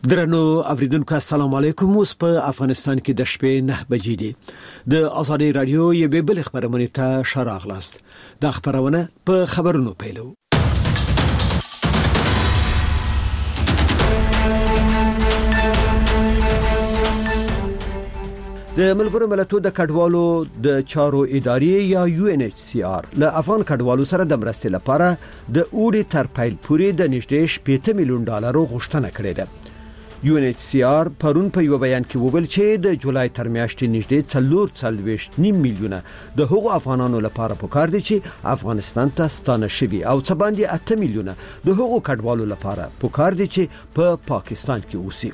درنو اوریدونکو السلام علیکم. اوس په افغانستان کې د شپې 9 بجې دي. د ازادي رادیو یوه بل خبرونه ته شراغلاست. د خبرونه په خبرونو پیلو. د ملګرو ملتونو د کډوالو د چارو ادارې یا UNHCR له افغان کډوالو سره د مرستې لپاره د اوړي تر پیل پورې د نږدې $8 میلیون غوښتنه کړې ده. UNHCR پرون په یو بیان کې وویل چې د جولای تر میاشتې نږدې 4.9 میلیونه د هغو افغانانو لپاره پکار دي چې افغانستان ته ستانه شوي او څه باندې 8 میلیونه د هغو کډوالو لپاره پکار دي چې په پاکستان کې اوسي.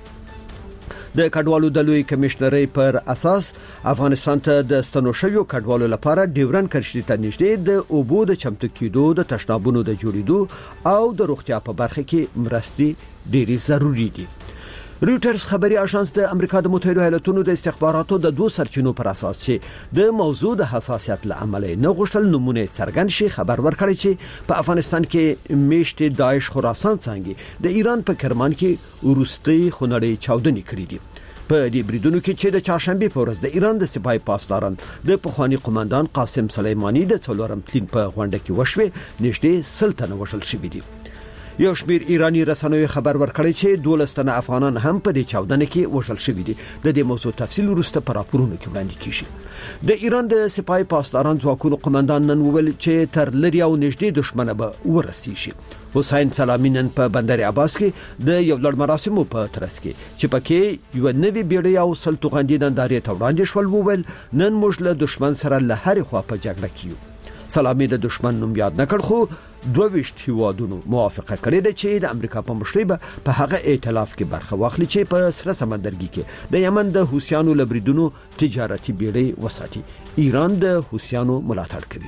د کډوالو د لوی کمشنرۍ پر اساس افغانستان ته د ستنو شویو کډوالو لپاره ډیورن کرښې ته نږدې د اوبو د چمتو کېدو، د تشنابونو د جوړېدو او د روغتیا په برخه کې مرستې ډېری ضروري دي. رويټرز خبري اژانس د امریکا د متحده ایالاتونو د استخباراتو د 2 سرچینو پر اساس چې د موضوع د حساسیت لامل نه غوښتل نمونه څرګند شي خبر ورکړی چې په افغانستان کې میشت داعش خراسان څنګه د ایران په کرمان کې ورستي خونړی چاودنې کړې دي. په دې بریدونو کې چې د چهارشنبه په ورځ د ایران د سپای پاسداران د پخوانی قومندان قاسم سلیمانی د څلورم تلین په غونډه کې وشوه نږدې 100 تنه وژل شوي دي. یو شمیر ایرانی رسنیو خبر ورکړی چې 12 تنه افغانان هم په دې چاودنه کې وژل شوي دي. د دې موضوع تفصیل وروسته پر راپورونو کې وړاندې کیږي. د ایران د سپای پاسداران ځواکونو قومندان نن وویل چې تر لري او نږدې دښمنه به ورسیږي. حسین سلامی نن په بندر عباس کې د یو لړ مراسمو په ترڅ کې چې پکې یو نوی بیړۍ او سلطغاندي نندارې ته وړاندې شول وویل نن موږ له دښمن سره له هرې خوا په جګړه کې یو. سلامی د دښمن نوم یاد نکړ خو 22 هیوادونو موافقه کړې ده چې د امریکا په مشرۍ په هغه ائتلاف کې برخه واخلي چې په سره سمندرګي کې د یمن د حوثیانو لبریدونو تجارتي بیړۍ وساتي. ایران د حوثیانو ملاتړ کوي.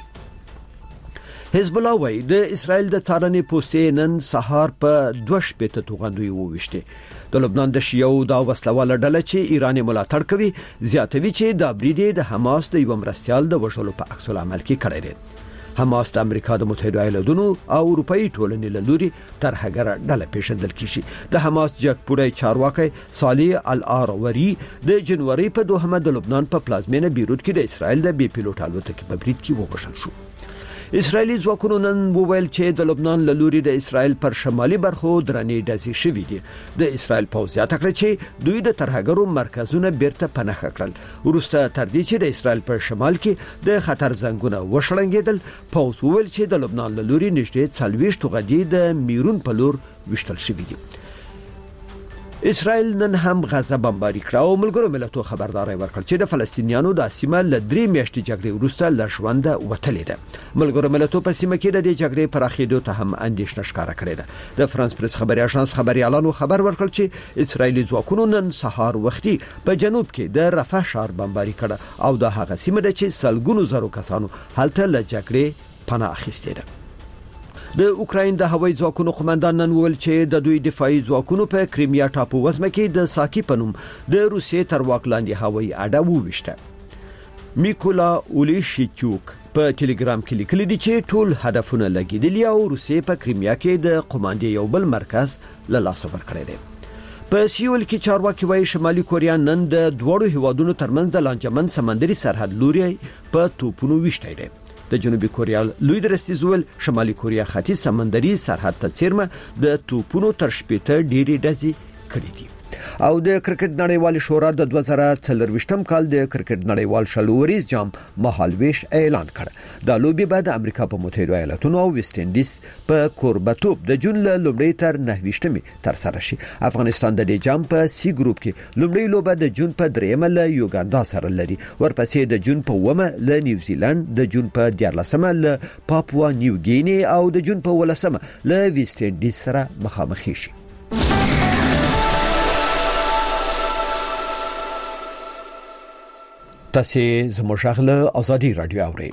حزب الله وايي د اسرائیل د څارنې پوستې نن سهار په 2 توغندوی وويشته. د لبنان د شیعو د وسلواله ډله چې ایران ملاتړ کوي زیاتوي چې د بریدي د حماس د یو مرستيال د وژلو په عکس العمل کې کړی دی. حماس د امریکا د متحده ایالاتونو او اروپאי ټولنې له لوري تر هغه ډله پیژندل کیږي. د حماس جګپوړی چارواکي صالح العروری د جنوري په 2 د لبنان په پلازمینه بیروت کې د اسرائیل د بي پيلوټ الوتکې په برید کې ووژل شو. اسرائیلی ځواکونو نن وویل چې د لبنان له لوري د اسرائیل پر شمالي برخو درنې ډزې شوې دي. د اسرائیل پوځ زیاته کړه چې دوی د ترهګرو مرکزونه بیرته پناه کړل. وروسته تر دې چې د اسرائیل پر شمال کې د خطر زنګونه وشړنګېدل، پوځ وویل چې د لبنان له لوري نږدې 40 غدي د میرون په لور وشتل شوې دي. اسرائیل نن هم غزه بمباري کړه او ملګرو ملتونو خبرداري ورکړه چې د فلسطینیانو د سیمه له 3 میاشتې جګړې وروسته له ژوند وتلې ده. ملګرو ملتونو په سیمه کې د جګړې پراخېدو ته هم اندېښنه ښکاره کړې ده. د فرانس پریس خبري اژانس خبريالانو خبر ورکړ چې اسرائیلي ځواکونو نن سهار وختي په جنوب کې د رفح ښار بمباري کړه او د هغه سیمه ده چې سلګونو زرو کسانو هلته له جګړې پناه اخیستې ده. د اوکراین د هوایي ځواکونو قومندان نن وویل چې د دوی دفاعي ځواکونو په کریمیا ټاپو وزمه کې د ساکی پنوم د روسیې تر واک لاندې هوایي اډه وویشته. میکولا اولیشچوک په ټلګرام کې لیکلي دي چې ټول هدفونه لګیدلي او روسیې په کریمیا کې د قوماندې یو بل مرکز له لاسه ورکړی دی. په سیول کې چارواکي وايي شمالي کوریا نن د دوړو هیوادونو ترمنځ د لانجمن سمندري سرحد لوري په توپونو وشتای دی. د جنوبي کوریا لوی درستیز ول شمالي کوریا ختیځ سمندري سرحد ته چیرمه د توپونو تر شپېته ډېری ډزې کړې دي. او د کرکټ نړیوال شورا د 2024م کال د کرکټ نړیوال شلوریز جام مهالويش اعلان کړ. د لوبي بعد امریکا په متحده ایالاتونو او ویسټ انډیز په کوربتوب د جون له لومړۍ تر 9 تر سره شي. افغانستان د دې جام په سی ګروپ کې لومړی لوبه د جون په 3 له یوګاندا سره لري. ورپسې د جون په 1 له نیوزیلند، د جون په 14 له پاپوا نیو ګینی او د جون په 18 له ویسټ انډیز سره مخامخ شي. تاسو زموږ غږ ازادي رادیو اورئ.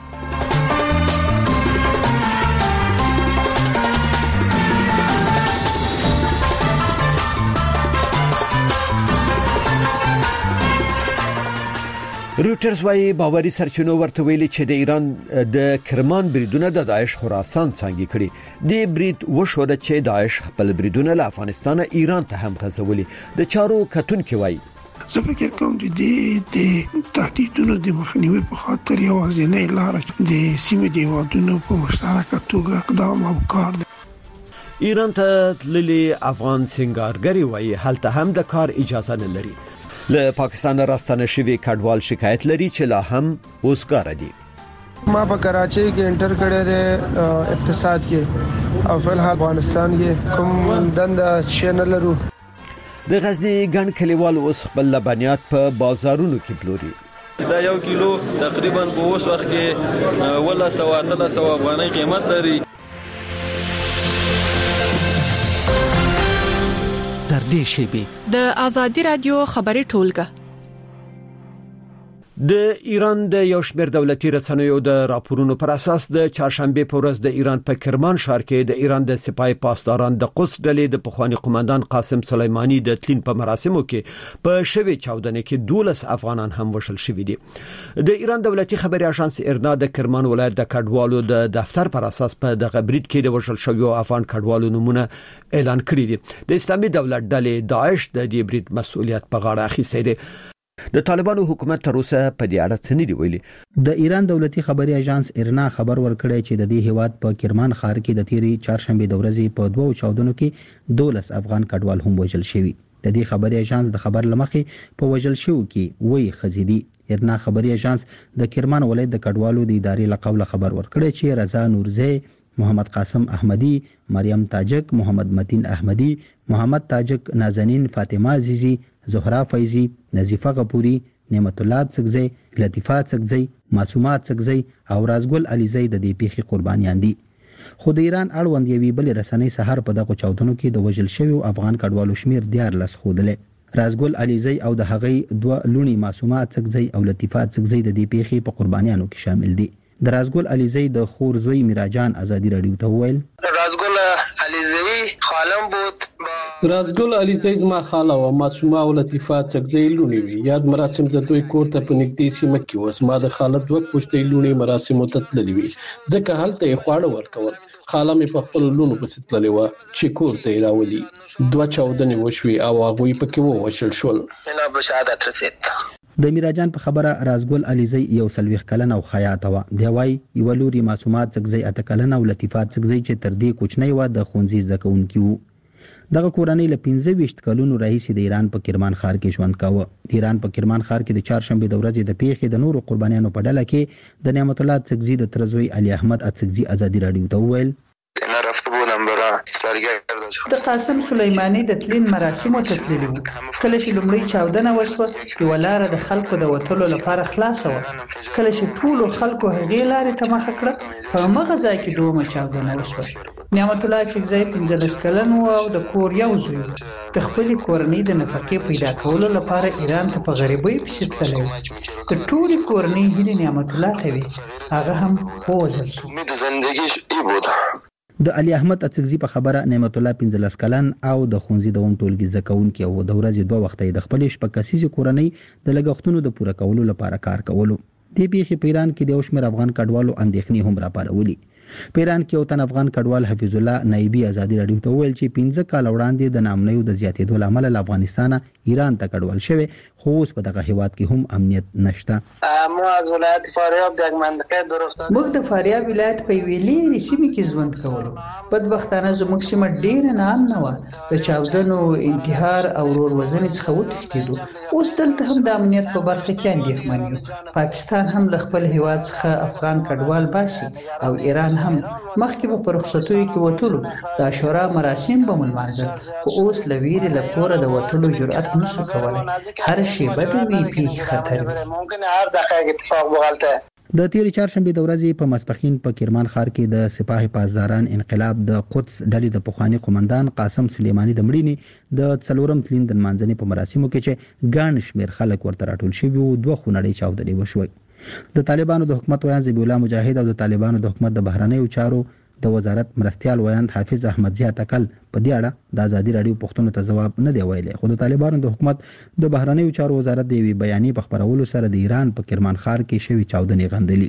رویټرز وايي باوري سرچینو ورته ویلي چې د ایران د کرمان بریدونه د داعش خراسان څنګه کړي د برید وشوه چې داعش خپل بریدونه له افغانستان ایران ته هم غځولي د چارو کتونکو وايي زه فکر کوم د تهدیدونو د مخنیوي په خاطر یوازینۍ لار د سیمې د هیوادونو په مشترکه توګه اقدام او کار دی. ایران ته تللي افغان سنگارګری وايي هلته هم د کار اجازه نه لري. له پاکستان راستنه شوی کډوال شکایت لري چې لا هم اوسګار دي. ما په کراچۍ کې انټر کړی دی اقتصاد کې او فل افغانستان کې کوم دنده چې نه لرو. د غزنی ګڼ کلیوال اوس خپل لبنیات په بازارونو کې پلوري. دا 1 کیلو تقریبا په اوس وخت کې ولا 300 افغانۍ قیمت لري. تر دې شیبې د آزادي رادیو خبري ټولګه د ایران د یو شمېر دولتي رسنیو د راپورونو پر اساس د چهارشنبه په ورځ د ایران په کرمان ښار کې د ایران د سپای پاسداران د قدس ډلې د پخوانی قومندان قاسم سلیمانی د تلین په مراسمو کې په شوی چاودنه کې 12 افغانان هم وشل شوی دي. د ایران دولتي خبري اژانس ایرنا د کرمان ولایت د کډوالو د دفتر پر اساس په دغه برید کې د وشل شوی افغان کډوالو نمونه اعلان کړی دي. د اسلامي دولت ډلې داعش د دې برید مسؤلیت په غاړه اخیستی دی. د طالبانو حکومت تر اوسه په دې اړه څه نه دی ویلي. د ایران دولتي خبري اژانس ایرنا خبر ورکړی چې د دې هیواد په کرمان ښار کې د تیری چهارشنبه د ورځې په 2 چاودنو کې 12 افغان کډوال هم وژل شوي. د دې خبري اژانس د خبر لمخې په وژل شو کې وی خزيدي. ایرنا خبري اژانس د کرمان ولایت د کډوالو د ادارې لقب خبر ورکړی چې رضا نورزی، محمد قاسم احمدی، مریم تاجک، محمد متین احمدی، محمد تاجک، نازنین فاطمه عزیزی، زهرا فیضی، نظیفه غپوری، نعمت الله څکزی، لطیفه څکزی، معصومات څکزی او رازګل علیزی د دې پیښې قربانیان دي. خو د ایران اړوند یوې بل رسنۍ سحر په دغه چاودنو کې د وژل شویو افغان کډوالو شمیر 14 خودله. رازګل علیزی او د هغې 2 لونی معصومات څکزی او لطیفه څکزی د دې پیښې په قربانیانو کې شامل دي. د رازګل علیزی د خور زوی میراجان آزادی رادیو ته ویل رازګل علیزی خالم بود رازګل علیزی زما خاله او معصومه او لطیفه څکزی لونی وی. یاد مراسم د دوی کور ته په نږدې سیمه کې اوس ما د خاله 2 پښتۍ لونی مراسم ته تللی وی ځکه هلته خواړه ورکول. خاله مې په خپل لونو پسې تللی و چې کور ته راولي. 2 چاودنې وشوي او هغه پکې وشل شول. نه بشهادت رسید. د میراجان په خبره رازګل علیزی یو سلويخ کلن او خیاط و. دی وای یو لوري معصومات څکزی اته کلن او لطیفات څکزی چې تر دې کوچنی و د خونځي زکونکي وو. دغه کورنۍ له 15 کلونو راهیسې د ایران په کرمان ښار کې ژوند کاوه. د ایران په کرمان ښار کې د چهارشنبه د ورځې د پیښې د نورو قربانیانو په ډله کې د نعمت الله څکزی د ترزوی علي احمد څکزی آزادی رادیو ته ویل د قاسم سلیمانی د تلین مراسمو ته تللی وو. کله چې لومړی چاودنه وشوه یو لار د خلکو د وټلو لپاره خلاص و. کله چې ټول خلکو هغې لارې ته مخ کړه په مغه ځای کې دومره چاودنه وشوه. نعمت الله څکزی 15 کلن و او د کور یو زوی د خپل کورنۍ د نفقې پیدا کولو لپاره ایران ته په غریبۍ پسې تللی و. د ټول کورنۍ هیله نعمت الله ته وی هغه هم وژل شو. د علي احمد څکزی په خبره نعمت الله 15 کلن او د خونځي د ټولګي زکونکي او د ورځې 2 وخت د خپل شپه کسيزي کورنۍ د لګښتونو د پوره کولو لپاره کار کولو. د پیښې پیران کې د اوشمر افغان کډوالو اندېښنې هم راپارولي. پیران کې یو تن افغان کډوال حفیظ الله نایبی آزادی رادیو ته ویل چې 15 کال وړاندې د نامنیو د زیاتېدو لامل له افغانستان ایران ته کډوال شوی خو اوس په دغه هیواد کې هم امنیت نشته. موږ از ولایت فاریاب د منطقه درفته موږ د فاریاب ولایت په ویلي سیمه کې ژوند کولو. بدبختانه زموږ سیمه ډیر نه امن و. د چاودنو انتحار او ورور وزنې څخه وتښتیدو. اوس دلته هم د امنیت په برخه کې اندېښمن یو. پاکستان هم له خپل هیواد څخه افغان کډوال باسي او ایران هم مخکې په رخصتیو کې وټلو د عاشورا مراسم به ملمانځل خو اوس لویری لپاره د وټلو جرأت نشو کولای. هر شی بدوي پیښ خطر ممکن هر دقیقه اتفاق وغلطه. د تیر چهارشنبه د ورځې په ماسپخین په کرمان ښار کې د سپاه پاسداران انقلاب د قدس ډلې د پخوانی قومندان قاسم سلیمانی د مړینې د څلورم تلین د منځنۍ په مراسمو کې چې ګڼ شمېر خلک ورته راټول شوي وو 2 خونړۍ چاودنې وشوي. د طالبانو د حکومت ویان ذبیح الله مجاهد او د طالبانو د حکومت د بهرنیو چارو د وزارت مرستيال ویاند حافظ احمد زیات اکل په دې اړه د ازادي رادیو پښتون ته جواب نه دی ویلي. خو د طالبانو د حکومت د بهرنیو چارو وزارت د وی بیانیې په خبرولو سره د ایران په کرمانخار کې شوی چاودنې غندلي.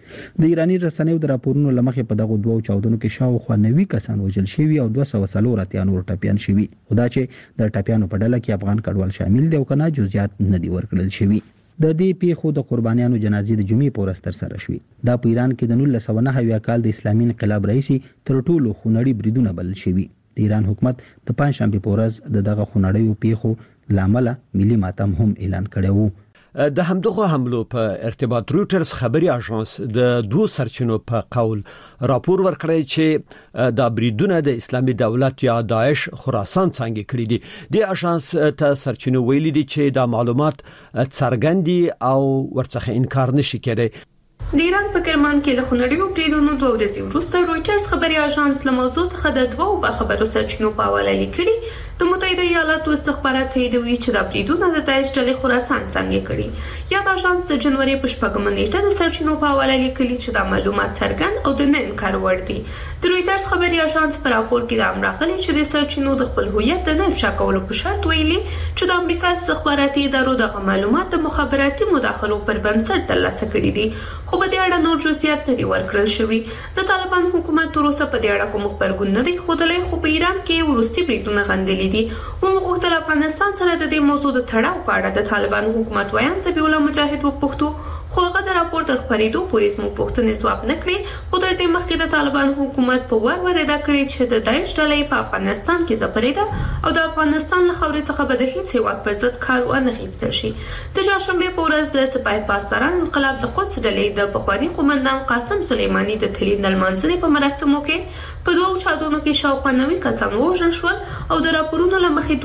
د ایرانی رسنیو د راپورونو لمخې په دغه دوه چاودنو کې شاوخوا 90 کسان وژل شوي او 240 نور ټپيان شوي. خدا چې د ټپيانو په ډله کې افغان کډوال شامل دي او کنه جزئیات نه دي ورکړل شوي. د دې پیښو د قربانیانو جنازې د جمعې په ورځ تر سره شوې. دا په ایران کې د 1909 کال د اسلامي انقلاب رئیسي تر ټولو خونړي بریدونه بلل شوي. د ایران حکومت د پنځشنبه په ورځ دغه خونړیو پیښو لامل ملي ماتم هم اعلان کړی و. د همدغه حملو په ارتباط رويټرز خبري اژانس د دوه سرچینو په قول راپور ورکړی چې د بریدونه د اسلامي دولت یا داعش خراسان څنګه کړی دي. د اژانس ته سرچینو ویلي دي چې د معلومات څرګندي او ورڅخه انکار نشي کېدی. د ایران په کرمان کې له خونړیو بریدونو 2 ورځې وروسته رويټرز خبري اژانس له موضوع څخه د دوه خبرو سرچینو په حواله لیکلي. د متحده ایالاتو استخبارات تاییدوي چې د بریدونو د داعش ډلې خراسان څنګه کړي. یا د اژانس د جنوري په 8 نیټه د سرچینو په حواله لیکلي چې د معلومات څرګند او د نه انکار وړ دي. د رويټرز خبري اژانس په راپور کې د امراغلي چې د سرچینو د خپل هویت د نه افشا کولو په شرط ویلي چې د امریکا استخباراتي ادارو د معلومات د مخابراتي مداخلو پر بنسټ ترلاسه کړي دي. خو په دې اړه نور جزئیات نه دي ورکړل شوي. د طالبان حکومت تر اوسه په دې اړه کوم خبرګون نه دی ښودلی، خو په ایران کې ورستي بریدونه غندلي دي. ومغوښتل افغانستان سره د دې موضوع د تړاو په اړه د طالبان حکومت ویاند ذبیح الله مجاهد وپوښتو، خو هغه د راپور تر خپرېدو پورې زموږ پوښتنې ځواب نه کړې. خو تر دې مخکې د طالبان حکومت په ور ادا کړی چې د داعش ډلې په افغانستان کې ځپلې او د افغانستان له خاورې څخه به د هیڅ هیواد پر ضد کار ونه اخیستل شي. د چهارشنبې په ورځ د سپاه پاسداران انقلاب د قدس ډلې د پخواني قومندان قاسم سلیماني د تلین د لمانځنې په مراسمو کې په 2 چاودنو کې شاوخوا 90 کسان وژل شول او د راپورونو له مخې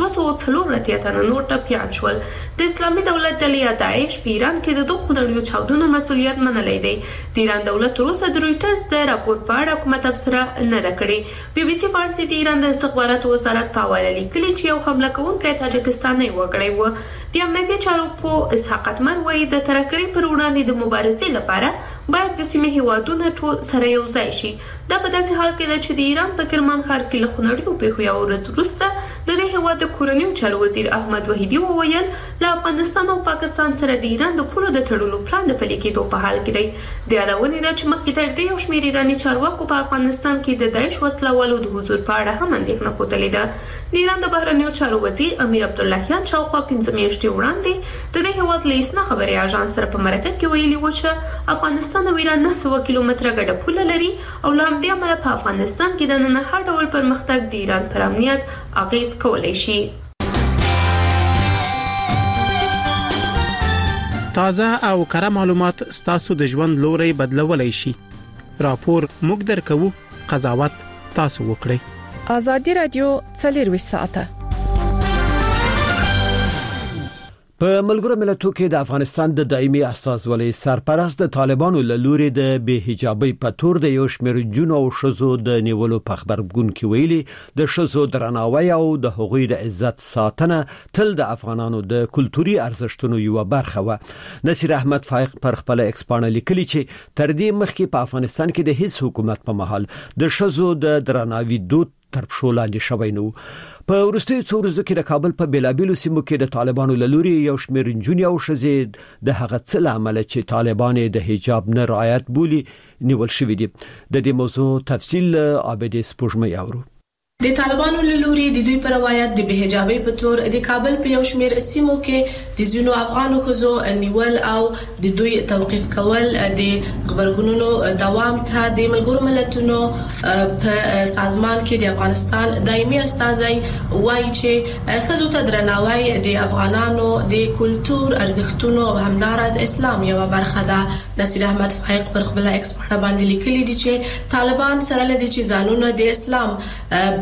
240 تنه نور ټپيان شول. د اسلامي دولت ډلې یا داعش په ایران کې د 2 خونړیو چاودنو مسؤلیت منلی دی. د ایران دولت تر اوسه د رويټرز د راپور په اړه کومه تبصره نه ده کړې. بي بي سي فارسي د ایران د استخباراتو وزارت په حواله لیکلي چې یو حمله کوونکی تاجکستاني وګړی و. د امنیتي چارو په اسحاق اتمر وایي د ترهګرۍ پر وړاندې د مبارزې لپاره باید د سیمې هیوادونه ټول سره یو ځای شي. دا په داسې حال کې ده چې د ایران په کرمان ښار کې له خونړیو پیښو یو ورځ وروسته د دې هیواد د کورنیو چارو وزیر احمد وحیدي وویل له افغانستان او پاکستان سره د ایران د پولو د تړلو پلان د پلي کېدو په حال کې دی. د یادونې ده چې مخکې تر دې یو شمېر ایراني چارواکو په افغانستان کې د داعش وسلوالو د حضور په اړه هم اندېښنه ښودلې ده. د ایران د بهرنیو چارو وزیر امیر عبداللهیان شاوخوا 15 میاشتې وړاندې د دې هیواد له اسنا خبري اژانس سره په مرکه کې ویلي و چې افغانستان او ایران 900 کیلومتره ګډه پوله لري او له همدې امله په افغانستان کې د نن هر ډول پرمختګ د ایران پر امنیت اغیز کولی شي. تازه او کره معلومات ستاسو د ژوند لوري بدلولای شي. راپور موږ درکو، قضاوت تاسو وکړئ. ازادي رادیو 24 ساعته په ملګرو ملتونو کې د افغانستان د دایمي استازولۍ سرپرست د طالبانو له لوري د بې حجابۍ په تور د یو شمېر جنو او شذو د نیولو په خبرګون کې ویلي د شذو درناوی او د حقوقي د عزت ساتنه تل د افغانانو د کلتوري ارزښتونو یو برخه و. نصیر احمد فائق پر خپل ایکس باندې لیکلي چې تر دې مخکې په افغانستان کې د هیڅ حکومت په محل د شذو د درناوي دود تر پښو لاندې شوی نو. په ورستیو څو ورځو کې د کابل په بیلابیلو سیمو کې د طالبانو له لوري یو شمېر نجونې او ښځې د هغه څه له امله چې طالبان د حجاب نه رعایت بولي نیول شوي دي. د دې موضوع تفصیل عابد سپوږمۍ اورو. د طالبانو له لوري د دوی پر روایت د بې حجابۍ په تور د کابل په یو شمېر سیمو کې د ځینو افغانو ښځو نیول او د دوی توقيف کول د خبرګونونو دوام ته د ملګرو ملتونو په سازمان کې د افغانستان دایمي استازي وایي چې ښځو ته درناوی د افغانانو د کلتور ارزښتونو او همدارس اسلام یو برخه ده. نصیر احمد فائق پر خپل ایکس باندې لیکلي دي چې طالبان سره لدی چې ځانونه د اسلام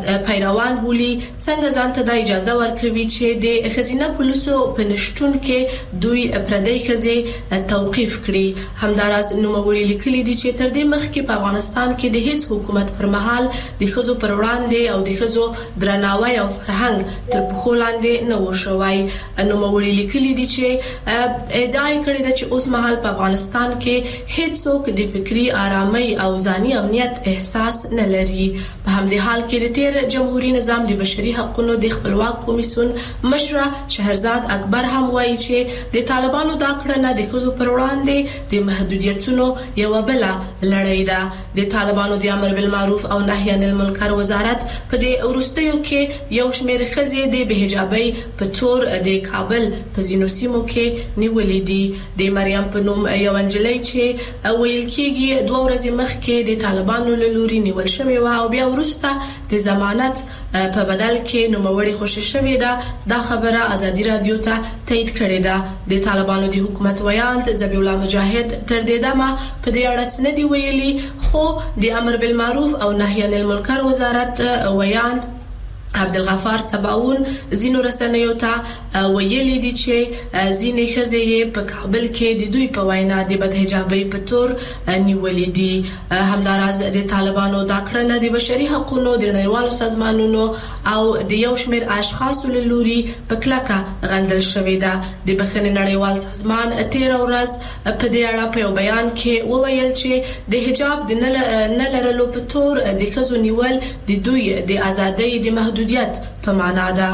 پیروان بولی څنګه ځانته د اجازه ورکوي چې د خزینه پولیسو په نشټون کې دوی پردی خزي توقيف کړي. همدارس نوموړي لیکلي دي چې تر دې مخکې په افغانستان کې د هیڅ حکومت پر مهال د خزو پر وړاندې او د خزو درناوی او فرهنګ تر پخو لاندې نه وشوي. نوموړي لیکلي دي چې ادعا کړې ده چې اوس مهال په افغانستان کې هیڅ څوک د فکری آرامۍ او ځاني امنیت احساس نه لري. په همدې حال کې د تیر جمهوریت نظام د بشري حقوقو د خپلواک کمیسیون مشر شهرزاد اکبر هم وایي چې د طالبانو دا کړنه د خزو پر وړاندې د محدودیتونو یو بل لړۍ ده. د طالبانو د امر بالمعروف او نهي عن المنکر وزارت په دې ورستیو کې یو شمېر خزي د بهجابۍ په تور د کابل په زینو سیمو کې نیولې دي. د مریم په نوم یو انجلۍ چې ویل کېږي 2 ورځې مخکې د طالبانو له لوري نیول شوې و او بیا وروسته د ضمانت په بدل کې نوموړي خوشی شوې ده. دا خبره ازادي رادیو ته تایید کړې ده. د طالبانو د حکومت ویاند ذبیح الله مجاهد تر دې دمه په دې اړه څه نه دی ویلي، خو د امر بالمعروف او نهي عن المنکر وزارت ویاند عبدالغفار سباون زینو رسنیو ته ویلي دي چې ځینې ښځې په کابل کې د دوی په وینا د بدحجابۍ په تور نیولې دي. همداراز د طالبانو دا کړنه د بشري حقوقو د نړیوالو سازمانونو او د یو شمېر اشخاصو له لوري په کلکه غندل شوې ده. د بخښنې نړیوال سازمان 13 ورځ په دې اړه په یو بیان کې وویل چې د حجاب د نه لرلو په تور د ښځو نیول د دوی د ازادۍ د محدودیت په معنا ده.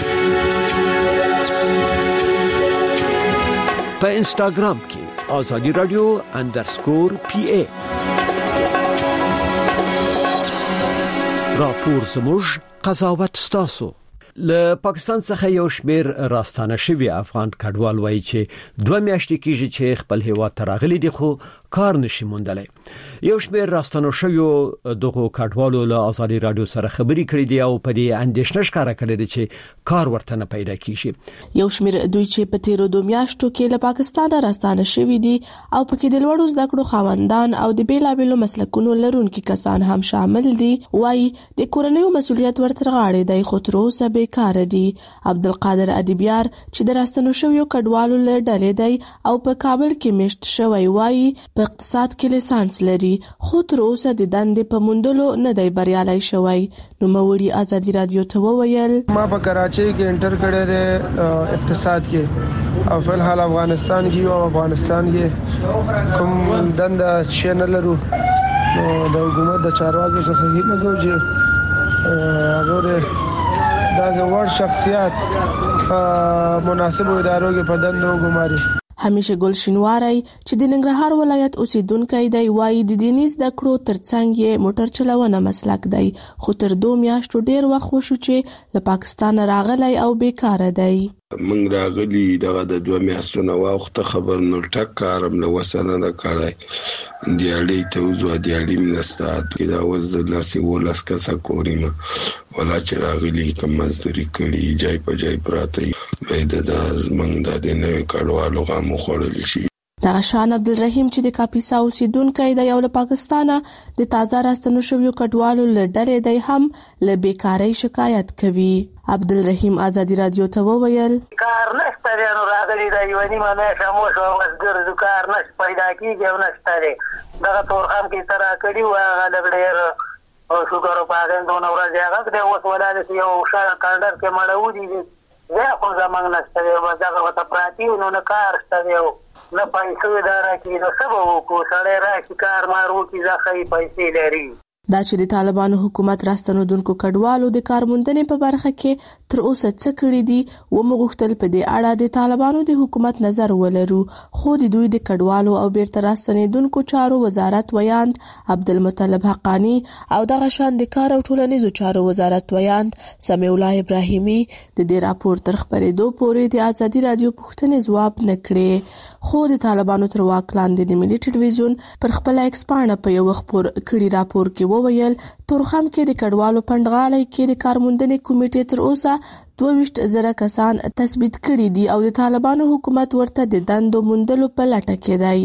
په انستګرام کې آزادی رادیو _PA راپور زموږ قضاوت ستاسو. له پاکستان څخه یو شمیر راستانه شوی افغان کډوال وایي چې 2 میاشتې کېږي چې خپل هیواد ته راغلي دي خو کار نشي موندلای. یو شمیر راستانه شوی دغه کډوالو له آزادي رادیو سره خبري کړې دي او په دې اندېښنه ښکارا کړې دي چې کار ورته نه پیدا کیږي. یو شمیر دوی چې په تیرو 2 میاشتو کې له پاکستان راستانه شوی دي او پکې د لوړو زده کړو خاوندان او د بیلابېلو مسلکونو لرونکي کسان هم شامل دي، وایي د کورنیو مسؤلیت ورته غاړي دی خو تر اوسه بیکار دي. عبدالقادر ادیبیار چې د راستانه شویو کډوالو له ډلې دی او په کابل کې میشت شوی، وایي په اقتصاد کې لیسانس لري خو تر اوسه د دندې په موندلو نه دی بریالي شوی. نو موري ازادي رادیو ته وویل ما په کراچۍ کې انټر کړی دی اقتصاد کې او په حال افغانستان کې او افغانستان کې کوم دنده چینل لرو نو د حکومت د چارواکو څخه هیله کوم چې هغه د زوړ شخصیت مناسب ادارو کې په دندو وګماري. همیشه ګل شینواری چې د ننګرهار ولایت اوسیدونکی دی، وایي د دیني زده کړو ترڅنګ یې موټر چلونه مسلک دی خو تر 2 میاشتو ډیر وخت وشو چې له پاکستان راغلی او بیکاره دی. من راغلی دغه د 2 میاشتو نه وخت خبر نو ټک کارم له وسنه نه کړای دیالي ته وځو دیالي منستات کې دا وځل سی ولس کسا کوریم ولا چې راغلی کوم مزدوري کړي جای په جای پراته وې د زمنګ د نه کډوالو غو خړل شي. دا شان عبدالرحیم چې د کاپیسا اوسیدونکی دی او له پاکستانه د تازه راستنو شویو کډوالو له ډلې دی هم له بیکاری شکایت کوي. عبدالرحیم آزادی رادیو ته وویل کار نشته دی نو راغلی دی یو نیمه میاشته مو شو مزدور کار نشته پیدا کیږي او نشته دی دغه تورخم کې سره کړي و هغه ډېر او شکر په هغه دونه ورځ هغه د اوس ولادت یو شاله کارډر کې مړو دي زه خو زمنګ نشته دی دغه وته پراتی نو نه کار شته دی نه پیسې اداره کې نو سبب کو سره راځي کار مارو کې ځخې پیسې لري. دا چې د طالبانو حکومت راستنودونکو کډوالو د کارموندنې په برخه کې تر اوسه څه کړی دي و مغختل په دې اړه د طالبانو د حکومت نظر ولرو، خو د دوی د کډوالو او بیرته راستنیدونکو چارو وزارت ویاند عبدالمطلب حقانی او دغه شان د کار او ټولنیزو چارو وزارت ویاند سمیع الله ابراهیمی د دې راپور تر خبرېدو پورې د آزادي رادیو پوښتنې ځواب نه کړي، خو د طالبانو تر واک لاندې د ملي ټلویزیون پر خپل ایکسپانه په یو خبر کړي راپور کې وویل تورخم کې د کډوالو پندغالي کې د کارموندنې کمیټې تر اوسه 22,000 کسان تثبیت کړي دي او د طالبانو حکومت ورته د دندو موندلو په لټه کې دی.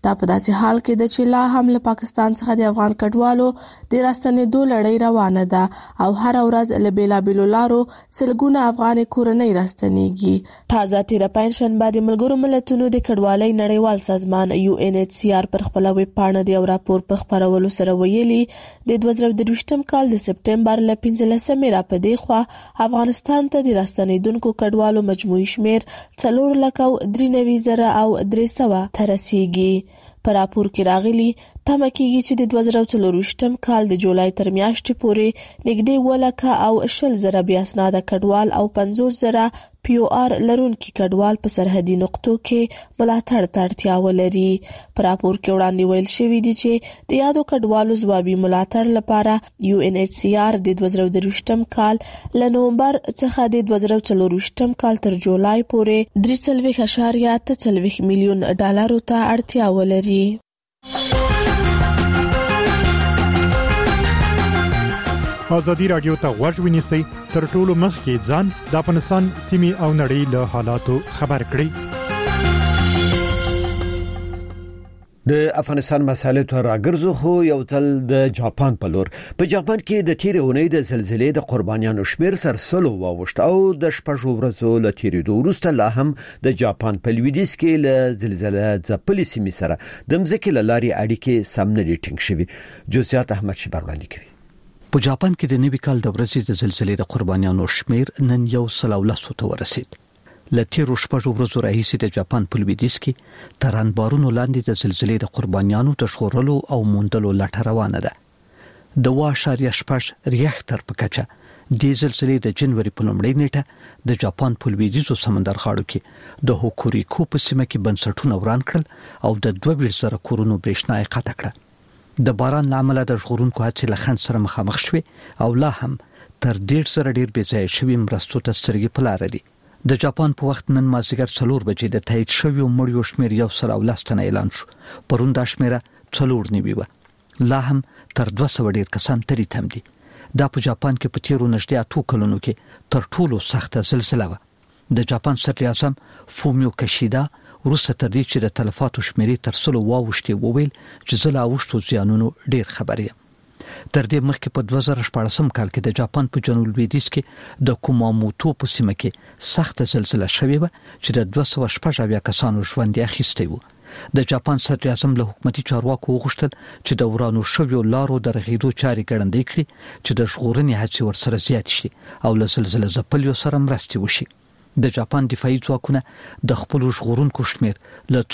دا په داسې حال کې د چې لا هم له پاکستان څخه د افغان کډوالو د راستنېدو لړۍ روانه ده او هر ورځ له بیلابېلو لارو سلګونه افغان کورنۍ راستنېږي. تازه تیر پنځشنبه د ملګرو ملتونو د کډوالۍ نړیوال سازمان UNHCR پر خپل ویب پاڼه د یو راپور په خپرولو سره ویلي د 2023م کال د سپټمبر ل 15مې راپدې خوا افغانستان ته د راستنېدونکو کډوالو مجموعي شمیر 4,93,300 ته رسیږي. په راپور کې راغلي تمه کېږي چې د 2024م کال د جولای تر میاشتې پورې نږدې 1,20,000 بې اسناده کډوال او 50,000 POR لرونکي کډوال په سرحدي نقطو کې ملاتړ ته اړتیا ولري. په راپور کې وړاندې ویل شوي دي چې د یادو کډوالو ځوابي ملاتړ لپاره UNHCR د 2023م کال له نومبر څخه د 2024م کال تر جولای پورې 3.8 میلیون ډالرو ته اړتیا ولري. ازادي رادیو ته غوږ ونیسئ تر ټولو مخکې ځان د افغانستان سیمې او نړۍ له حالاتو خبر کړئ. د افغانستان مسایل ته راګرځو خو یو ځل د جاپان په لور. په جاپان کې د تیر اونۍ د زلزلې د قربانیانو شمیر تر 100 واوښت او د شپږ ورځو له تیریدو وروسته لا هم د جاپان په لویدیځ کې له زلزلې ځپلې سیمې سره د مځکې له لارې اړیکې سم نه دي ټینګ شوي. جزئیات احمد شیبر وړاندې کوي. په جاپان کې د نوي کال د ورځې د زلزلې د قربانیانو شمیر نن 110 ته ورسید. لتیرو شپږ ورځو راهیسې د جاپان په لویدیځ کې تر انبارونو لاندې د زلزلې د قربانیانو د ژغورلو او موندلو لټه روانه ده. د 1.8 ریختر په کچه د زلزلې د جنوري په لومړۍ نیټه د جاپان په لویدیځو سمندر غاړو کې د هوکوریکو په سیمه کې بنسټونه وران کړل او د 22,000 کورونو برېښنا یې قطع کړه. د باران لامل د ژغورونکو هڅې له خنډ سره مخامخ شوې او لا هم تر 1.5 ډیر بې ځای شوي مرستو ته سترګې په لار دي. د جاپان په وخت نن مازیګر 4 بجې د تایید شویو مړیو شمیر 110 تنه اعلان شو. پرون دا شمیر 4 نیوي و. لا هم تر 200 ډیر کسان تری تم دي. دا په جاپان کې په تیرو نږدې 8 کلونو کې تر ټولو سخته زلزلہ و. د جاپان صدر اعظم فومیو کشیدا وروسته تر دې چې د تلفاتو شمیرې تر 100 واوښتې وویل چې زله اوښتو زیانونو ډیر خبري. تر دې مخکې په 2014 کال کې د جاپان په جنوب لویدیځ کې د کوماموتو په سیمه کې سخت زلزلہ شوې و چې د 218 کسانو ژوند یې اخیستی و. د جاپان صدر اعظم له حکومتي چارواکو وغوښتل چې د ورانو شویو لارو د رغیدو چارې ګړندۍ کړي چې د ژغورنې هڅې ورسره زیات شي او له زلزلې ځپلیو سره مرستې وشي. د جاپان دفاعي ځواکونه د خپل ژغورونکو شمیر له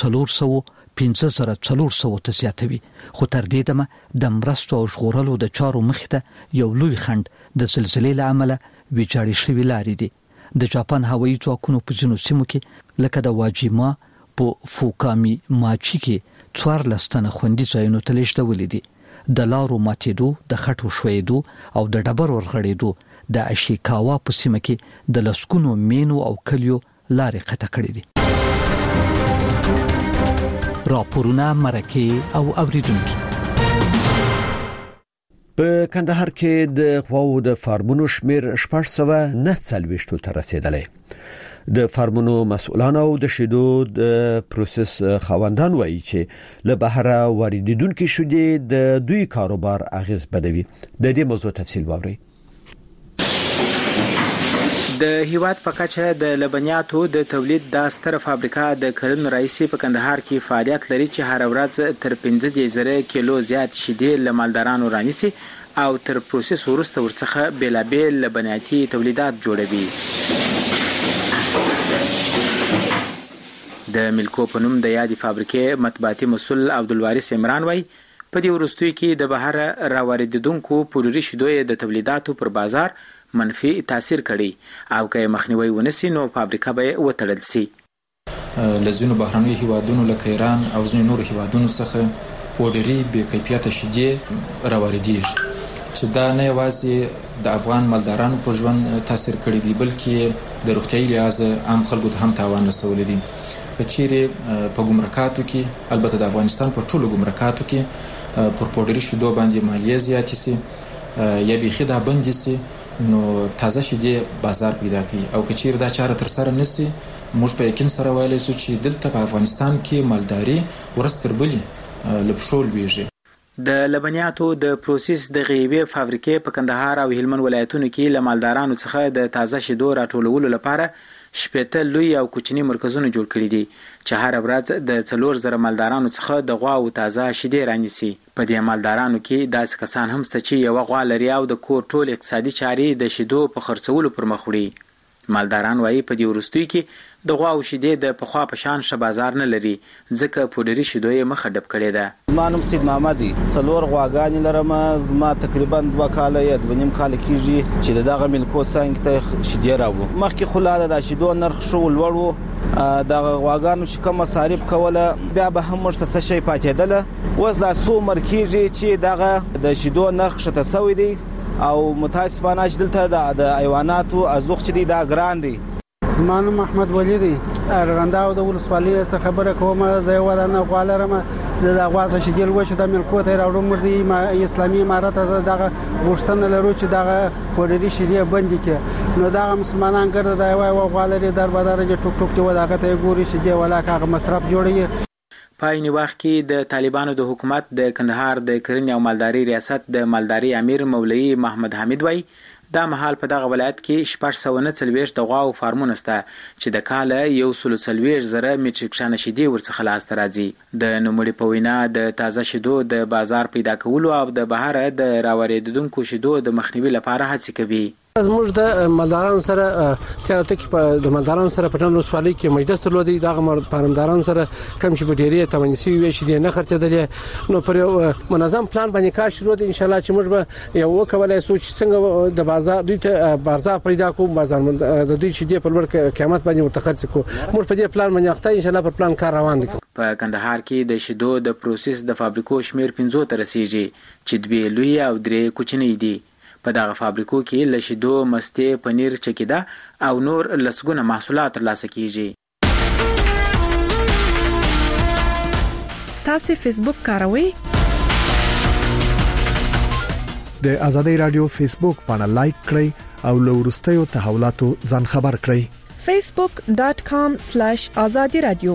415,400 ته زیاتوي. خو تر دې دمه د مرستو او ژغورلو د چارو مخته یو لوی خنډ د زلزلې له امله ویجاړې شوې لارې دي. د جاپان هوایي ځواکونو په ځینو سیمو کې لکه د واجیما په فوکامي ماچی کې 14 تنه خوندي ځایونو ته لیږدولې دي. د لارو ماتېدو، د خټو ښویېدو او د ډبرو ورغړېدو د اشیکاوا په سیمه کې د لسکونو مینو او کلیو لارې قطع کړې دي. راپورونه مرکه او اوریدونکو. په کندهار کې د غواو د فارمونو شمیر 449 ته رسیدلی. د فارمونو مسؤلان او د شیدو د پروسس خواندان وایي چې له بهره واردیدونکو شیدې د دوی کاروبار اغیز بدوي. د دې موضوع تفصیل واورئ. د هیواد په کچه د لبنیاتو د تولید د ستره فابریکه د کلن رئیسي په کندهار کې فعالیت لري چې هر ورځ تر 15,000 کیلو زیات شیدې له مالدارانو رانیسي او تر پروسس وروسته ورڅخه بیلابیل لبنیاتي تولیدات جوړوي. د ملکو په نوم د یادې فابریکې مطبوعاتي مسؤل عبدالوارث عمران وایي په دې وروستیو کې د بهر راواردیدونکو پوډري شیدو د تولیداتو پر بازار منفي تاثیر کړي او که مخنیوي ونسي نو فابریکه به وتړل شي. لزینو بهرنۍ هیوادونو لکه ایران او ځینو نورو هیوادونو څخه پوډري بې کیفیته شیدې راواردیږي چې دا نه یوازې د افغان مالدارانو پر ژوند تاثیر کړی دی بلکې د روغتیايي لحاظ عام خلکو ته هم تاوان رسولی دی. کچېرې په ګمرکاتو کې البته د افغانستان په ټولو ګمرکاتو کې پر پوډري شیدو باندې مالیه زیاتې سي یا بیخي دا بندې سي نو تازه شیدې بازار پیدا کوي او که چیرې دا چاره تر سره نشي موږ په یقین سره ویلی شو چې دلته په افغانستان کې مالداري ورځ تر بلې له پښو لویږي. د لبنیاتو د پروسس د غیبې فابریکې په کندهار او هلمند ولایتونو کې له مالدارانو څخه د تازه شیدو راټولولو لپاره 18 لوی او کوچني مرکزونه جوړ کړي دي چې هر ورځ د 4000 مالدارانو څخه د غوا او تازه شیدې رانیسي. په دې مالدارانو کې داسې کسان هم شته چې یو غوا لري او د کور ټول اقتصادي چارې د شیدو په خرڅولو پر مخ وړي. مالداران وایي په دې وروستیو کې د غوا او شیدې د پخوا په شان ښه بازار نه لري ځکه پوډري شیدو یې مخه ډب کړې ده. زما نوم سید محمد دی، 4 غواګانې لرم. زما تقریبا 2 کاله یا 2.5 کاله کېږي چې دغه ملکو څنګه ته شیدې راوړو. مخکې خو لا د شیدو نرخ شو لوړ و، د غواګانو چې کوم مصارف کوله بیا به هم مرسته څه شي پاتېدله. اوس دا څو مرکیږي چې دغه د شیدو نرخ شته سوی دی او متاسفانه چې دلته د حیواناتو ازوخ چې دی دا ګران دی. زما نوم محمد ولی دی، ارغنداو د ولسوالۍ څخه خبره کوم. زه یو ودانه غوالرم د غوا څخه شیدل و چې د ملکو ته راوړم مردي اسلامي امارات دغه غوښتنه لرو چې دغه پوډري شیدې بند کړي. نو دغه مسلمانان ګرځي دا وای غوالري در بدر چې ټوک ټوک چې وداغه ته ګوري شیدې ولا کاغه مصرف جوړي. په عین وخت کې د طالبانو د حکومت د کندهار د کرنې او مالداري ریاست د مالداري امیر مولوي محمد حمید وای دا مهال په دغه ولایت کې 649 د غوا او فارمونه شته چې د کال 140,000 میټریک ټن شیدې ورڅخه لاسته راځي. د نوموړي په وینا د تازه شیدو د بازار پیدا کولو او د بهر د راوړېدونکو شیدو د مخنیوي لپاره هڅې کوي. زموږ د مالدارانو سره تیاته کې د مالدارانو سره په ټولو سوالي کې مجلس درلودي. دغه فارمدارانو سره کم چې په ډیری تمنسي وي شي نه خرڅېدل. نو پر منظم پلان باندې کار شروع دي. ان شاء الله چې موږ به یو کولای سوچ څنګه د بازار دوی ته بازار پیدا کوو، بازار د دوی چې د په لوړ قیمت باندې ورتخرڅ کوو. موږ په دې پلان باندې وخت ان شاء الله پر پلان کار روان دي. په کندهار کې د شیدو د پروسس د فابریکو شمیر 15 ته رسیږي چې 2 لوی او 3 کوچنی دي. په دغه فابریکو کې له شیدو، مستې، پنیر، چکیده او نور لسګونه محصولات ترلاسه کیږي. تاسو فیسبوک کاروئ؟ د آزادۍ رادیو فیسبوک باندې لایک کړئ او له وروستیو تحولاتو ځان خبر کړئ. facebook.com/azadi radio.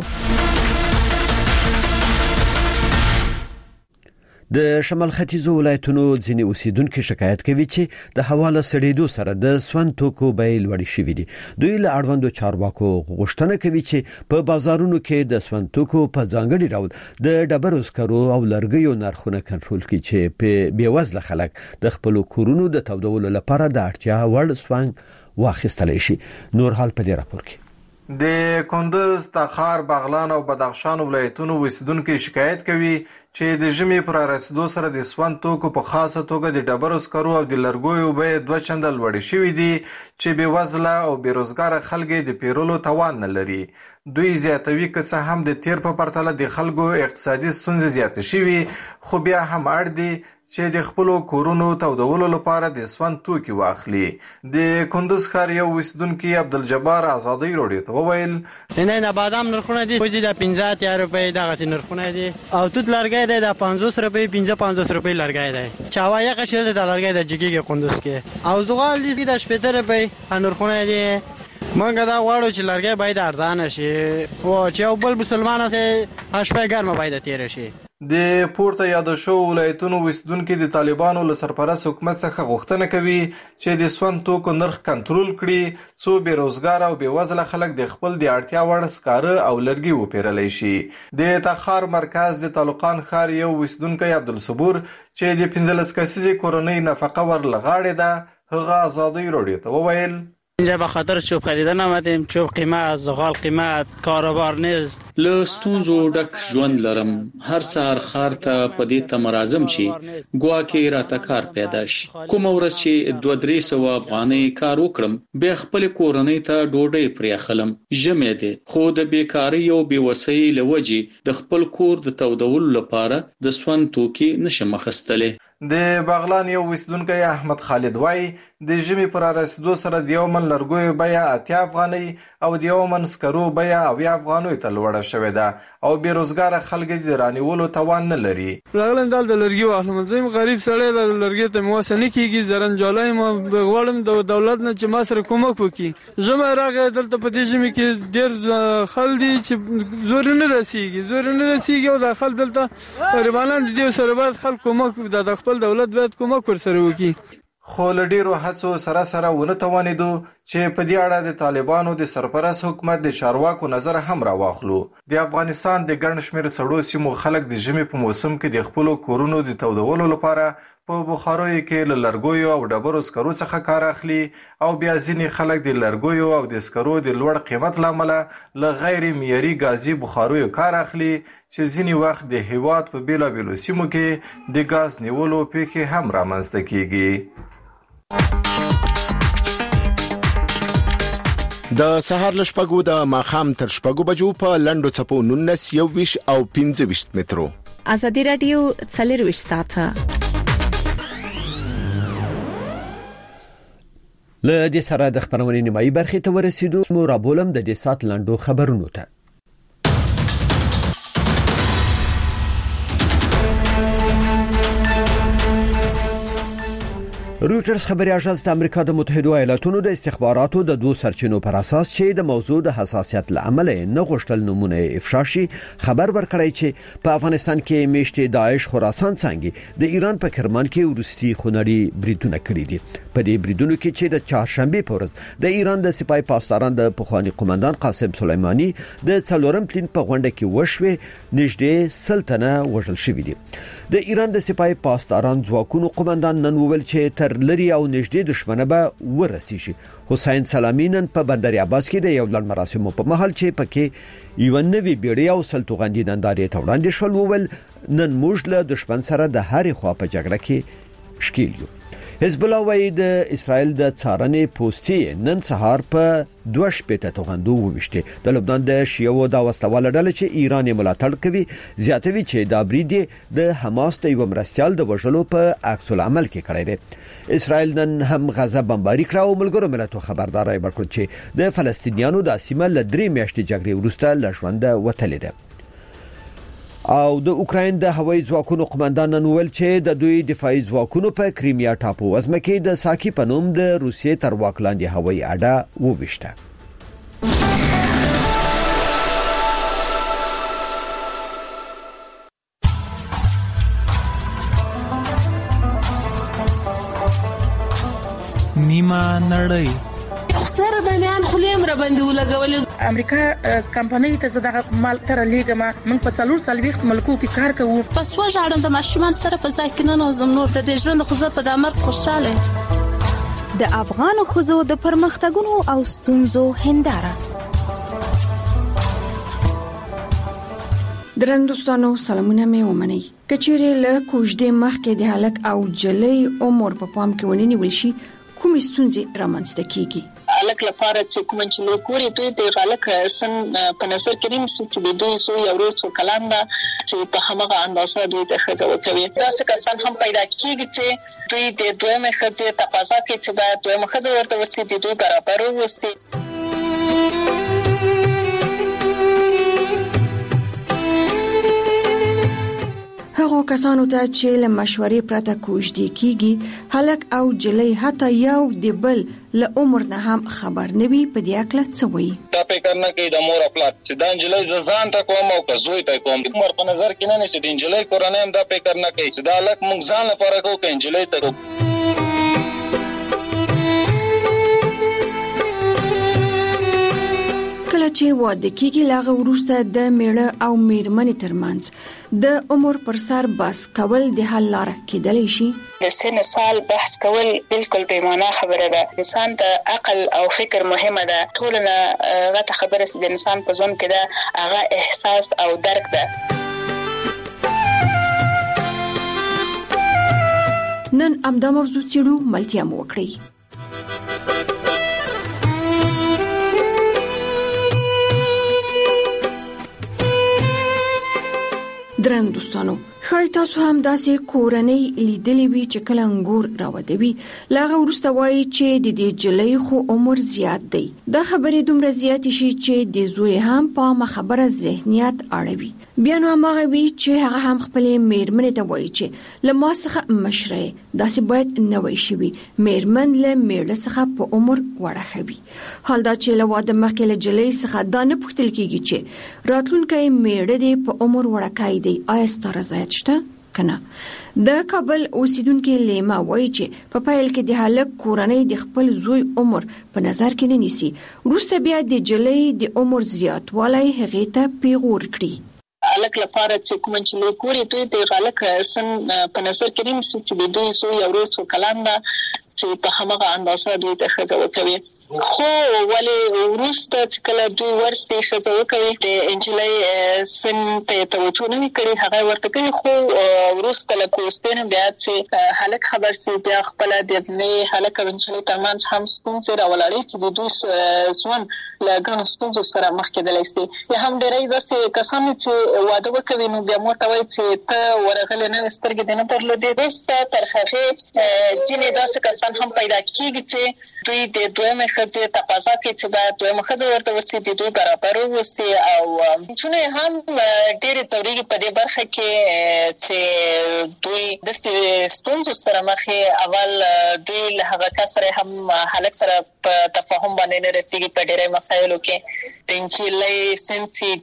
د شمال ختیځو ولایتونو ځینې اوسیدونکو شکایت کوي چې د هوا له سړېدو سره د سون توکو بیې لوړې شوې دي. دوی له اړوندو چارواکو غوښتنه کوي چې په بازارونو کې د سون توکو په ځانګړي ډول د ډبرو سکرو او لرګیو نرخونه کنټرول کړي چې په بیوزله خلک د خپل کورونو د تودولو لپاره د اړتیا وړ سون واخیستل شي. نور حال په دې راپور کې د کندز، تخار، بغلان او بدخشان ولایتونو اوسیدونکو شکایت کوي چې د ژمي پر رسیدو سره د سون توکو په خاصه توګه د ډبرو سکرو او د لرګیو بیې 2 چنده لوړې شوې دي چې بېوزله او بیروزګار خلک د پیرولو توان نه لري. دوی زیاتوي که څه هم د تیر په پرتله د خلکو اقتصادي ستونزې زیاتې شوي خو بیا هم اړ دي چې د خپل کورونو تودولو لپاره د سون توکي واخلي. د کندز ښار یو اوسیدونکي عبدالجبار آزادۍ رادیو ته وویل نه بادام نرخونه دي خو د 15 روپۍ دغه نرخونه دي او توت لرګی دی د 50 روپۍ 50 روپۍ لرګی دی. چاوا یې قشر د لرګی د جګیږي کندز کې او زغال دي د 18 روپۍ نرخونه دي. مونږ دا غواړو چې لرګی باید ارزانه شي او چې بل مسلمانانو ته هشپه ګرمه باید تیر شي. د پورته یاد شو ولایتونو اوسیدونکو د طالبانو له سرپرست حکومت څخه غوښتنه کوي چې د سون توکو نرخ کنټرول کړي څو بیروزګار او بیوزله خلک د خپل د اړتیا وړ سکاره او لرګي وپیرلی شي. د تخار مرکز د طالقان ښار یو اوسیدونکی عبدالصبور چې د 15 کسیزې کورنۍ نفقه ورلغاړې ده هغه آزادۍ رادیو ته وویل اینجا به خاطر چوب خریدن آمدیم. چوب قیمت، زغال قیمت، کاروبار نیست. له ستونزو ډک ژوند لرم. هر سهار خار ته په دې ته مرازم چې ګواکې راته کار پیدا شي. کوم ورځ چې 200-300 افغانۍ کار وکړم بیا خپل کورنۍ ته ډوډۍ پرېخلم. ژمې دی خو د بیکارۍ او بېوسۍ له وجې د خپل کور د تودولو لپاره د سون توکي نشم اخیستلی. د بغلان یو وسیدونکو احمد خالد وای د ژمي پر رسیدو سره د یو من لرګوي بیه 80 افغانۍ او د یو من سکرو بیه 80 افغانۍ ته لوړه شوې ده او بیروزګار خلک د رانیولو توان نه لري. راغلم دال د لرګي واخلم زم غریب سړی د لرګي ته موسنه کیږي زرنجالای ما غواړم د دولت نه چې ما سره کومک وکړي. زما راغی دلته په دې ژمي کې ډېر خل دي چې زور نه رسیږي او د خل دلته غریبانان دي سره باید خلک کومک د خپل دولت باید کومک ورسره وکړي. خو له ډیرو هڅو سره ونه توانېدو چې په دې اړه د طالبانو د سرپرست حکومت د چارواکو نظر هم راواخلو. د افغانستان د ګڼ شمېر سړو سیمو خلک د ژمي په موسم کې د خپلو کورونو د تودولو لپاره په بخاریو کې له لرګیو او ډبرو سکرو څخه کار اخلي او بیا ځینې خلک د لرګیو او د سکرو د لوړ قیمت له امله له غیر معیاري ګازي بخاریو کار اخلي چې ځینې وخت د هیواد په بیلابیلو سیمو کې د ګاز نیولو پیښې هم رامنځته کیږي. د سهار لشپګو د ماخام تر شپګو بجو په لندو چپو 19 21 او 25 مترو. ازادي رادیو 24 ساعته له دې سره د خبرونې نیمایي برخې ته ورسېدو. مو رابولم د دې سات لندو خبرونو ته. رویټرز خبري اژانس د امریکا د متحده ایالاتونو د استخباراتو د دوه سرچینو پر اساس چې د موضوع د حساسیت لامل نه غوښتل نمونه افشا شي خبر ورکړی چې په افغانستان کې میشته داعش خراسان څنګه د ایران په کرمان کې ورستي خونړي بریدونه کړی دي. په دې بریدونو کې چې د چهارشنبه په ورځ د ایران د سپای پاسداران د پخوانی قومندان قاسم سلیمانی د څلورم پلین په غونډه کې وشوه نږدې سلطنه وژل شوې دي. د ایران د سپای پاسداران ځواکونو قومندان نن وویل چې تر لري او نږدې دښمنه به ورسیږي. حسین سلامی نن په بندر عباس کې د یو لړ مراسمو په مهال چې پکې یو نوې بیړۍ او سلطغندي نندارې ته وړاندې شول وویل نن موږ له دښمن سره د هرې خوا په جګړه کې شکیل یو. حزب الله وايي د اسرائیل د څارنې پوسټي نن سهار په 2 شپته توغندو وويشته. د لبنان د شیعو د وسلواله ډله چې ایران یې ملاتړ کوي زیاتوي چې دا برید د حماس د یو مرستيال د وژلو په عکس العمل کې کړی دی. اسرائیل نن هم غزه بمباري کړه او ملګرو ملتونو خبرداري ورکړه چې د فلسطینیانو د سیمه ل 3 میاشتې جګړې وروسته له ژوند وتلې ده. او د اوکراین د هوایي ځواکونو قومندان نن ویل چې د دوی دفاعي ځواکونو په کریمیا ټاپو وزمه کې د ساکی په نوم د روسیې تر واک لاندې هوایي اډه وويشته. نیمه نړۍ سره د میان خلیم را باندې ولګولې. امریکا کمپنۍ ته زداغه مال تر لیګما من په 4 ملکو کې کار کوو. پس وژاړم د ماشومان سره په ځای کې نه نوزم نور د ژوند خو زه په دمر خوشاله. د افغان خزو د پرمختګونو او ستونزو هنداره. درنوستانو سلامونه مې ومنئ. کچېره له کوژدې مخکې د هلک او جلۍ عمر په پام کې ونی ول شي کومې ستونزې رامنځته کیږي. الک لپاره چې کوم چې له کورې دوی د غلک سن په نظر کې نیسي چې دوی سو یو ورځ کلام دا چې په همغه اندازه دوی ته خزه کوي. دا څه کسان هم پیدا کیږي چې دوی د دویمه خزه تقاضا کوي چې باید دویمه خزه ورته وسي د دوی برابر وسي. هغه کسانو ته چې له مشورې پرته کوژدې کیږي هلک او جلۍ حتی یو د بل له عمر نه هم خبر نه وي په دې اکله څه وایي. دا فکر نه کوي د مور خپل چې د انجلۍ ځان ته کوم او کزوی ته کوم عمر په نظر کې نه نشي د انجلۍ کورنۍ هم دا فکر نه کوي چې دا لک موږ ځان لپاره کوو کې انجلۍ ته چې واده کېږي لاغه وروسته د میړه او میرمنې ترمنځ د عمر پر سر بحث کول د حل لاره کېدلی شي. د سن سال بحث کول بالکل بې معنا خبره ده. انسان د عقل او فکر مهمه ده. ټولنه غته خبره د انسان په ځون کې ده هغه احساس او درک ده. نن امدا موضوع چیرو ملتیا مو وکړي. درن دوستانو خای تاسو هم داسې کورنۍ لیدلې وي چې کله انګور راوړي لاغه ورسته وایي چې د دې جلۍ خو عمر زیات دی. دا خبرې دومره زیات شي چې د زوی هم په خبره ذهنیت اړوي. بیا نو هغه وی چې هغه هم خپل میرمنې ته وایي چې لما څخه مشره داسې باید نه وي شي میرمن له میړه څخه په عمر وړه خوي. حال دا چې له واده مخکې له جلۍ څخه دا نه پوښتل کیږي چې راتلونکي میړه دې په عمر وړه دی آیا ستاره زیات شته کنه. د کابل اوسیدونکو لیما وایي چې په پایل کې د هلک کورنۍ د خپل زوی عمر په نظر کې نه نیسي. وروسته بیا د جلۍ د عمر زیاتوالی هغه ته پیغور کړي. الک لپاره چې کوم چې له کوري دوی د غلک سن په نظر کې نه نیسي چې دوی سو یو ورځ څو کلام ده چې په همغه اندازه دوی ته خزه وکوي. خو ولی ورسته چې کله دوی ورسته خزه وکوي د انجلۍ سن ته توجه نه کړي هغه ورته کوي. خو ورسته له کوستین بیا چې هلک خبر سي بیا خپل د نه هلک انجلۍ ترمنځ هم ستونزې راولړي چې د دوی سون لګن ستونزې سره مخ کېدلی سي. یا هم ډېرې داسې کسان چې واده وکوي نو بیا مور ته وایي چې ته ورغلې نه سترګې دې نه درلودې. وروسته تر هغې ځینې داسې کسان هم پیدا کېږي چې دوی د دویمې ښځې تقاضا کوي چې باید دویمه ښځه ورته وسي د دوی برابر وسي. او چونې هم ډېرې ځورېږي په دې برخه کې چې دوی داسې ستونزو سره مخ اول دوی له هغه کس سره هم هلک سره په تفاهم باندې نه رسېږي په ډېری مسایلو کې. د نجلۍ سن چې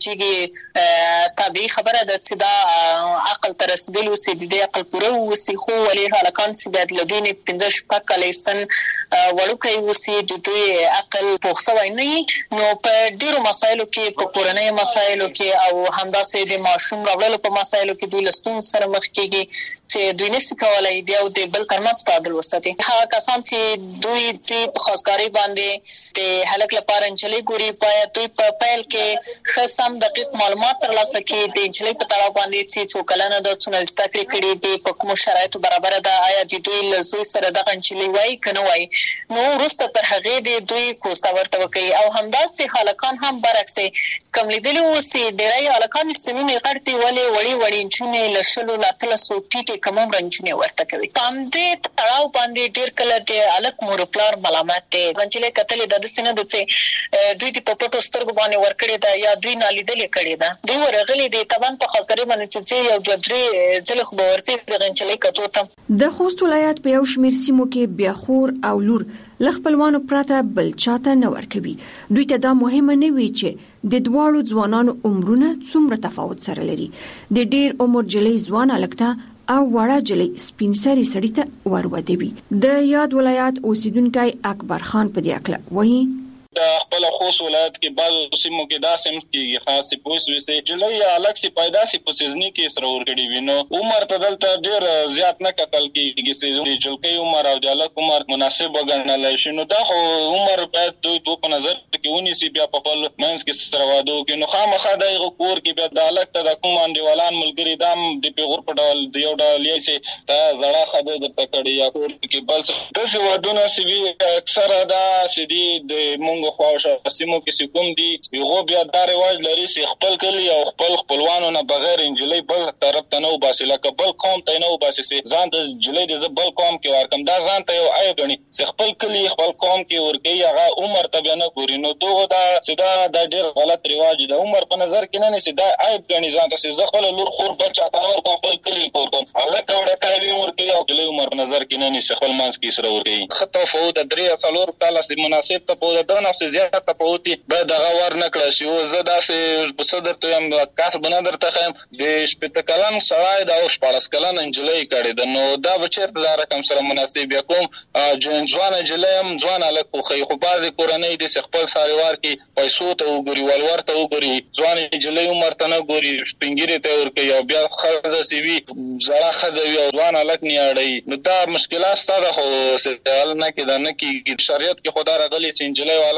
جګې طبیعي خبره ده چې دا عقل ته رسېدلي اوسي د دې عقل پوره اوسي. خو ولې هلکان چې باید له دوی نه 15-16 کاله سن وړوکی اوسي د دوی عقل پوخ شوی نه وي نو په ډېرو مسایلو کې په کورنۍ مسایلو کې او همداسې د ماشوم راوړلو په مسایلو کې دوی له ستونزو سره مخ کېږي چې دوی نشي کولی د یو د بل ترمنځ تعادل وساتي. هغه کسان چې دوی چې په خواستګارۍ باندې د هلک لپاره نجلۍ ګوري باید دوی په پیل کې ښه سم دقیق معلومات ترلاسه کړي د نجلۍ په تړاو باندې چې څو کلنه ده څومره زده کړې کړي دي په کومو شرایطو برابره ده آیا د دوی له زوی سره دغه نجلۍ وایي که نه وایي. نو وروسته تر هغې د دوی کوسته ورته وکوي. او همداسې هلکان هم برعکس کم لیدلي اوسي ډېری هلکان سنونه غټ دي ولې وړې نجونې له 10 له 13 ټیټې کم عمره نجونې ورته کوي. په همدې تړاو باندې ډېر کله د هلک مور پلار ملامت دی. نجلۍ کتلې ده داسې نه ده چې دوی د په پټو سترګو باندې ورکړې ده یا دوی نالیدلې کړې ده. دوی ورغلي دي طبعا په خواستګارۍ باندې چې یو 2-3 ځلې خو به ورځي دغه نجلۍ کتو ته. د خوست ولایت په یو شمېر سیمو کې بیا خور او لور له خپلوانو پرته بل چاته نه ورکوي. دوی ته دا مهمه نه وي چې د دواړو ځوانانو عمرونه څومره تفاوت سره لري. د ډېر عمر جلۍ ځوان هلک ته او وړه جلۍ سپین سرې سړي ته ورودوي. د یاد ولایت اوسیدونکی اکبر خان په دې اړه وایي د خپل خوست ولایت کې بعض سیمو کې دا سم کې خاص پولیس وسه جلۍ الګ سي پیدا سي پوسیزنی کې سره ور کړی وینو عمر تدلته ډېر زیات نه کتل کېږي چې جلکې عمر او د الګ عمر مناسب وګڼل شي. نو دا خو عمر باید دوی په نظر کې ونیسي بیا په خپل منځ کې سره واده کې. نو خامخا د کور کې بیا د الګ ته د کوم انډیوالان ملګری دام د پیغور په ډول د یو ډول یې سي دا زړه خده درته کړی یا کور کې بل څه د وادونه سی اکثر دا سدي د خواوشا سیمو کې کوم دي یو بیا دا رواج لري چې خپل کلی او خپلوانو نه بغیر انجلۍ بل طرف ته نه وباسي لکه بل قوم ته نه وباسي ځان د جلۍ د بل قوم کې ورکم دا ځان ته یو عیب غني چې خپل کلی خپل قوم کې ورګي هغه عمر ته بیا نه ګوري. نو دوه دا چې دا ډېر غلط رواج دی. عمر په نظر کې نه نسی دا عیب غني ځان ته چې خپل لور خور بچا تا ور خپل کلی کور کوم الله کړه کوي ورګي او جلۍ عمر په نظر کې نه نسی خپل مانس کې سره ورګي. خطو فوت درې څلور تعالی سي مناسب ته په دغه نفس زیاته تفاوتي به دغه ور نکړه شي. او زه داسې په صدر ته هم کاس بنا درته خیم د شپږ کلن سړی د 14 کلن انجلۍ کړي د نو دا بچرته دا رقم سره مناسب یا کوم ځوان انجلۍ هم ځوان الکو خو بعضی کورنۍ د خپل ساروار کې پیسو ته وګوري ولور ته وګوري ځوان انجلۍ عمر ته نه ګوري سپینګری ته ورکي او بیا خزه سی وی زړه خزه وی ځوان الک نه اړي. نو دا مشکلات ستاسو خو سره نه کې دا نه کې شریعت کې خدا راغلي چې انجلۍ والا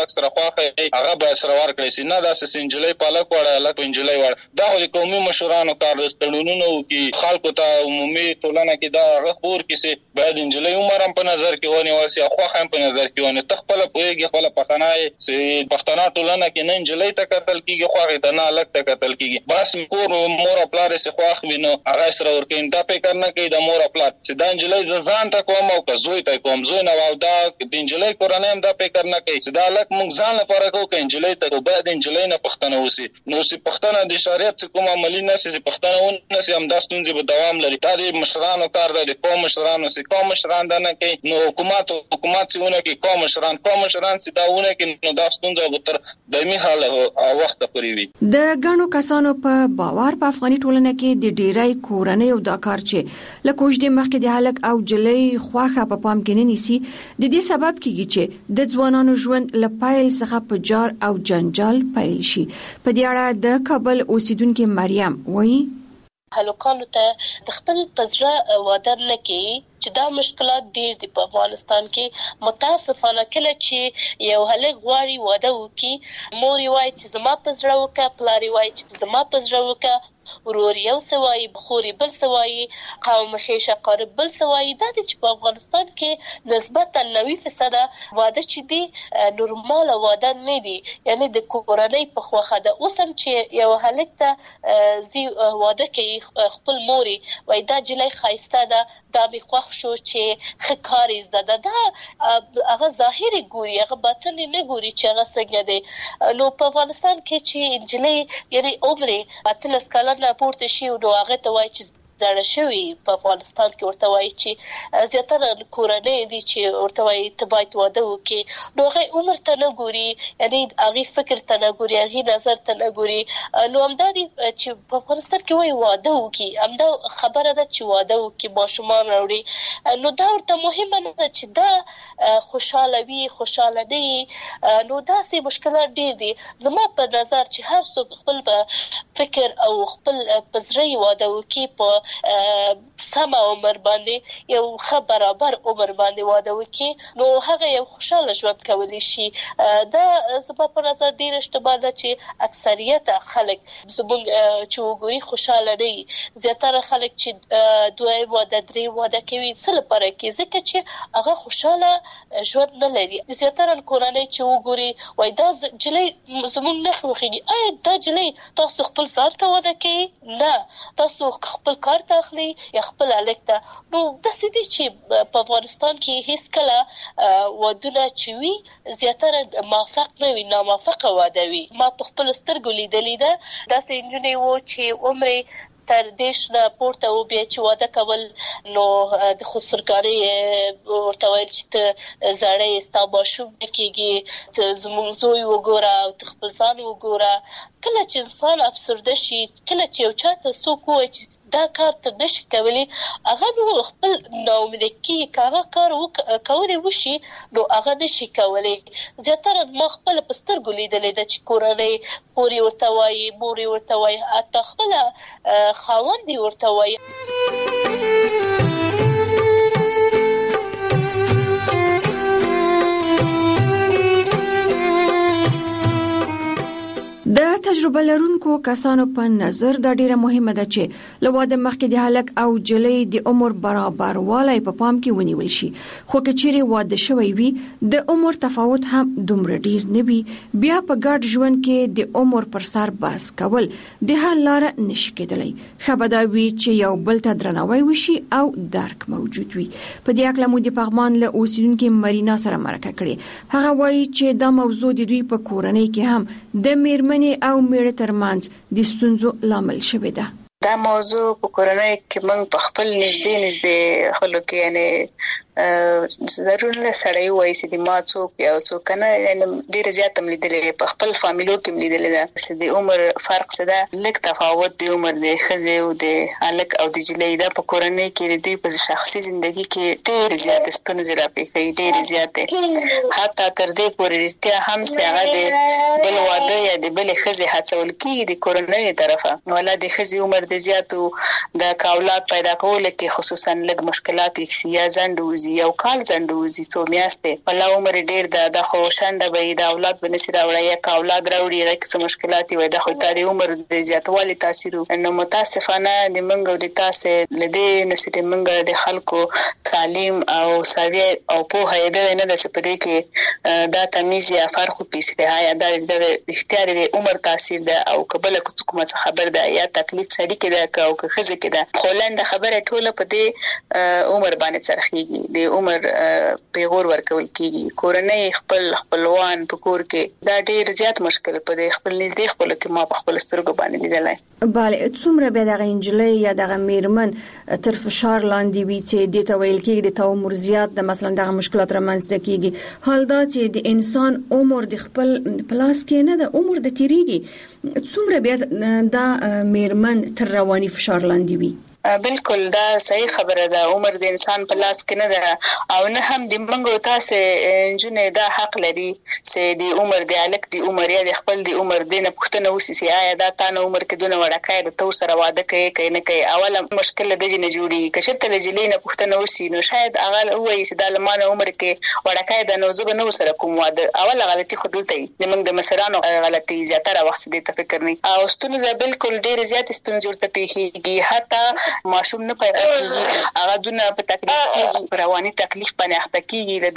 الک سره خواخه هغه به سره ورکړي سي نه دا سنجلې پالک وړه الک پنجلې وړه دا د قومي مشرانو کار د ستړونونو کې خلکو ته عمومي ټولنه کې دا هغه خور کې سي باید انجلې عمر هم په نظر کې ونیول سي خواخه هم په نظر کې ونه تخپل پويږي خپل پخنای سي پښتنه ټولنه کې نه انجلې ته قتل کیږي خواخه ته نه الک ته قتل کیږي بس کور مور خپل سي خواخ وینو هغه سره ورکین دا فکر نه کوي د مور خپل چې دا انجلې ځان ته کوم او زوی ته کوم زوی نه واو دا د انجلې کورنۍ هم دا فکر نه کوي چې دا الک موږ ځان لپاره کوو کې انجلې ته بعد انجلې نه پښتنه وسی نو سي پښتنه د شریعت کوم عملی نه سي پښتنه ونه سي هم داستون دي په دوام لري دا د مشرانو کار دی قوم مشرانو سي قوم مشران دا نه کوي نو حکومت سيونه کې قوم مشران سي داونه کې نو داستون د تر دایمي حال وخت پورې وي د غنو کسانو په باور په افغاني ټولنه کې د ډیرای کورنۍ او د کار چې لکوج د مخکې د هلک او جلې خواخه په پام کې نه نیسي د دې سبب کیږي چې د ځوانانو ژوند لپایل څخه په جار او جنجال پیل شي په دې اړه د کابل اوسیدونکو مریم وایي هلکانو ته د خپل پزړه واده نه کوي چې دا مشکلات ډیر دي په افغانستان کې متاسفانه کله چې یو هلک غواړي واده وکړي مور یې وایي چې زما پزړه وکړه پلار یې وایي چې زما پزړه وکړه ورور یو سوای بخوري بل سوای قوم خیشه قرب بل سوای دا چې په افغانستان کې نسبتا 90% واده چې دي نورمال واده نه دي یعنی د کورنۍ په خوخه ده اوسم چې یو هلک ته زی واده کوي خپل موري وای دا جلای خایسته ده دا به خوښ شو چې خکاري زده دا هغه ظاهري ګوري هغه باطن نه ګوري چې هغه څنګه دی نو په افغانستان کې چې انجلۍ یعنی عمره اتلس کلن پورته شي نو هغه ته وایي چې زړه شوی په افغانستان کې ورته وایي چې زیاتره کورنۍ دي چې ورته وایي ته باید واده وکړي نو هغه عمر ته نه ګوري یعنی هغه فکر ته نه ګوري هغه نظر ته نه ګوري نو همدا دي چې په افغانستان کې وایي واده وکړي همدا خبره ده چې واده وکړي ماشومان راوړي نو دا ورته مهمه نه ده چې دا خوشاله وي خوشاله دي نو داسې مشکلات ډیر دي زما په نظر چې هر څوک خپل فکر او خپل پزړی واده وکړي په سم عمر باندې یو ښه برابر عمر باندې واده وکړي نو هغه یو خوشاله ژوند کولی شي دا زما په نظر ډیر اشتباه ده چې اکثریت خلک زموږ چې وګوري خوشاله دي زیاتره خلک چې دوه واده درې واده کوي څه لپاره کې ځکه چې هغه خوشاله ژوند نه لري زیاتره کورنۍ چې وګوري وای دا جلې زموږ نه خوخيږي اې دا جلې تاسو خپل ځان ته واده کوي نه تاسو خپل کار ته اخلي یا خپل الک ته نو د سې دي چې په افغانستان کې هیڅ کله ودونه چوي زیاتره موافق نه وي ناموافق واده وي ما په خپل سترګو لیدلې ده د سنجونې وو چې عمره تر دیش نه پورته و بیا چې واده کول نو د خسرګاری ورته ویل چې ته زړې ستا ماشوم کېږي زموږ زوی وګوره او خپل ځان وګوره کله چې انسان افسرده شي کله چې یو چاته څوک وایي چې دا کار ته نشي کولی هغه نو خپل ناامید کېږي که هغه کار کولی وشي نو هغه نشي کولی زیاتره ما خپل په سترګو لیدلې ده چې کورنۍ پورې ورته وایي مور یې ورته وایي حتی خپله خاوند یې ورته وایي د تجربه لرونکو کسانو په نظر دا ډیره مهمه ده چې لواده مخکې د هلک او جلې د عمر برابر والي په پام کې ونیول شي خو کچېری واده شوی وي د عمر تفاوت هم دومره ډیر نه وي بیا په ګډ ژوند کې د عمر پر سر بحث کول د حل لار نشي کېدلی خبرداوي چې یو بل ته درناوی وشي او درک موجود وي په دې اړه مو د پغمان له اوسیدونکو مرینا سره مرکه کړې هغه وایي چې دا موضوع د دوی په کورنۍ کې هم د میرمنې او میړه ترمنځ د ستونزو لامل شوی ده دا موضوع په کورنۍ کې موږ په خپل نږدې خلکو کې یعنی ضرور نه سړی وایي چې ما څوک یا څوک نه یعنی ډیر زیات هم لیدلې په خپل فامیلو کې لیدلې ده چې د عمر فرق څه ده لږ تفاوت د عمر د ښځې او د هلک او د جلۍ ده په کورنۍ کې د دوی په شخصي ژوندۍ کې ډیر زیات ستونزې راپېښي ډیر زیاتې حتی تر دې پورې رښتیا هم چې هغه د بل واده یا د بلې ښځې هڅول کېږي د کورنۍ طرفه ولا د ښځې عمر د زیاتو د اولاد پیدا کولو کې خصوصا لږ مشکلات یا ځنډ زندوزي یو کال زندوزي څو میاشتې په لا عمر ډیر د خو شنده به د اولاد بنسي راوړي یا اولاد راوړي راکه څه مشکلات وي د خو تاري عمر د زیاتوالي تاثیر نو متاسفانه د منګو د تاسو لدې نسته منګو د خلکو تعلیم او ساوی او په هيده نه د سپدې کې دا تمیز یا فرق پیسې یا د اختیار د عمر تاثیر ده او قبل کومه خبر ده یا تکلیف سړي کې ده او که خزه کې ده خولند خبره ټوله په دې عمر باندې څرخيږي د عمر پیغور ورکول کیږي کورنۍ خپلوان په کور کې دا ډیر زیات مشکل په دې خپل نږدې خپل کې ما په خپل سترګو باندې لیدلای bale څومره به دغه انجلۍ یا دغه میرمن تر فشار لاندې وي چې د تویل کې د عمر زیات د مثلا دغه مشکلات رامنځته کیږي حال دا چې د انسان عمر د خپل پلاس کې نه د عمر د تیریږي څومره به د میرمن تر رواني فشار لاندې وي بالکل دا صحیح خبره ده عمر د انسان په لاس کې نه ده او نه هم د منګو تاسو انجنې دا حق لري چې د عمر د الک د عمر یا د خپل د عمر د نه پښتنه وسی سي آیا دا تانه عمر کې دونه وړکای د تو سره واده کوي کینه کوي اوله مشکل د جن جوړي کشرته لجلې نه پښتنه وسی نو شاید هغه وایي چې د لمانه عمر کې وړکای د نو زب نو سره کوم واده اوله غلطي خودلته د منګ د مسرانو غلطي زیاتره وخت دې تفکر نه او ستونزه بالکل ډیر زیات ستونزه ورته پیښیږي حتی ماشوم نه پیدا کیږي هغه دونه په تکلیف کې رواني تکلیف باندې اخته کیږي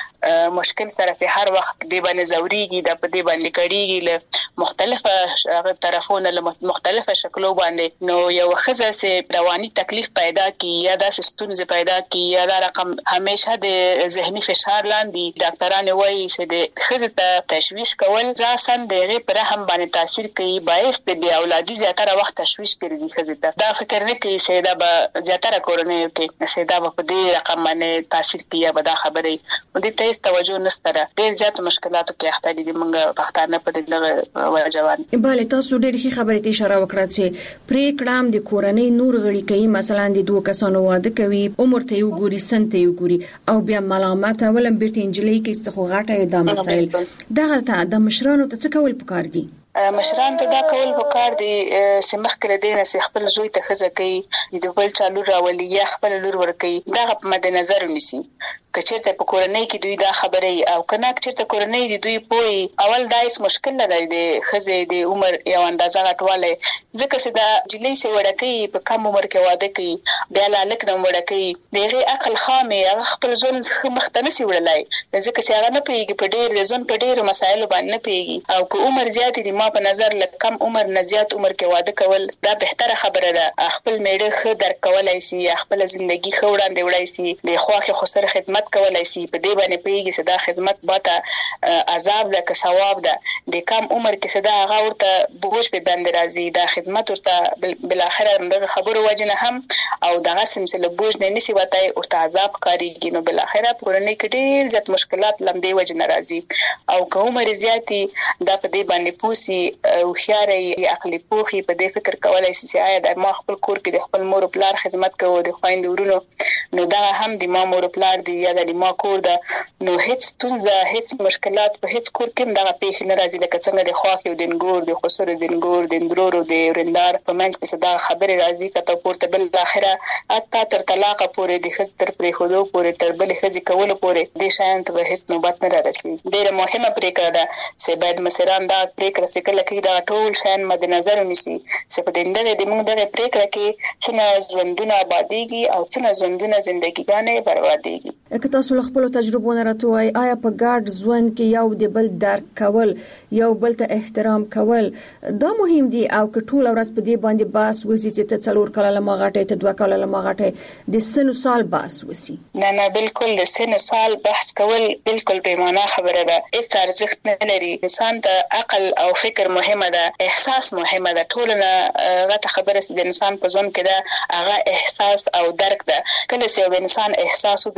د مشکل سره سه هر وخت دی باندې زوريږي د په دی باندې کړيږي له مختلفه طرفونو له مختلفه شکلو باندې نو یو خزه سه رواني تکلیف پیدا کی یا د ستونزې پیدا کی یا د رقم همیشه د ذهني فشار لاندې ډاکټرانو وایي چې د خزه ته تشویش کول راسن د غیر پر هم باندې تاثیر کوي باعث د بی اولادي زیاتره وخت تشویش ګرځي خزه ته دا فکر نه کوي سیدا به زیاتره کورنۍ کې سیدا په دې رقم باندې تاثیر کوي به دا خبره دې ته توجه نشته ډېر زیات مشکلاتو کې اخته دي موږ پښتانه په دې وجوان bale تاسو ډېر ښه خبرې ته اشاره وکړه چې پریکړام د کورنۍ نور غړي کوي مثلا د دوه کسانو واده کوي عمر ته یو ګوري سن ته یو ګوري او بیا ملامت ولم بیرته انجلۍ کې استخو غټه د مسایل دغه د مشرانو ته څه کول پکار دي مشران ته دا کول وکړ دي سمخ کړه دینه سي خپل زوی ته خزه کوي د بل چالو راولي یا خپل لور ور کوي دا په مد نظر ونیسي کچېرته په کورنۍ کې دوی دا خبرې او کنه کچېرته کورنۍ دي دوی پوي اول دایس مشکل نه دی د خزه د عمر یو اندازه غټواله ځکه چې دا جلې سي وړکې په کم عمر کې واده کوي بیا لاله کړم وړکې دغه عقل خامې خپل ځون مختنه سي وړلای ځکه چې هغه نه پیږي په ډېر د ځون په ډېر مسایل باندې نه پیږي او که عمر زیات دي ما په نظر لکه کم عمر نه زیات عمر کې واده کول دا بهتره خبره ده خپل میړه خ در کولای سي خپل ژوندۍ خ وړاندې وړای سي د خواخه خسر خدمت کولای شي په دې باندې پیږي چې دا خدمت باته عذاب ده که ثواب ده د کم عمر کې صدا هغه ورته بوج په بند راځي دا خدمت ورته بل اخر د خبرو وجنه هم او دغه سمسله بوج نه نسی وته ورته عذاب کاریږي نو بل اخر پرونی کې ډیر زیات مشکلات لمدې وجنه راځي او که عمر زیاتی دا په دې باندې پوسی او خياري عقلي پوخي په دې فکر کولای شي چې آیا د ما خپل کور کې د خپل مور پلار خدمت کوو د خويند ورونو نو دا هم د ما مور پلار دی یا د ما کور ده نو هیڅ ستونزه هیڅ مشکلات په هیڅ کور کې دغه پیښ نه راځي لکه څنګه د خواخ یو دنګور د خسر دنګور د اندرورو د ورندار په منځ کې صدا خبره راځي کته پورته بل اخره اته تر طلاق پورې د خزر پرې خودو پورې تر بل خزي کول پورې د شان ته هیڅ نوبت نه راسي ډیره مهمه پریکړه ده چې باید مسران دا پریکړه سکل کې دا ټول شان مد نظر ونیسي چې په دې د موږ د پریکړه کې څنګه ژوندونه آبادیږي او څنګه ژوندونه ژوندګیانه بربادیږي که تاسو خپل تجربو نه راټوي آیا په ګډ ژوند کې یو د بل درک کول یو بل ته احترام کول دا مهم دي او که ټول ورځ په دې باندې باس وسی چې ته څلور کاله لمغاټه ته دوه کاله لمغاټه د سن سال باس وسی نه بالکل د سن سال بحث کول بالکل بې معنا خبره ده هیڅ ارزښت نه لري انسان ته عقل او فکر مهمه ده احساس مهمه ده ټول نه غته خبره د انسان په ځون کې ده هغه احساس او درک ده کله چې یو انسان احساس درلوده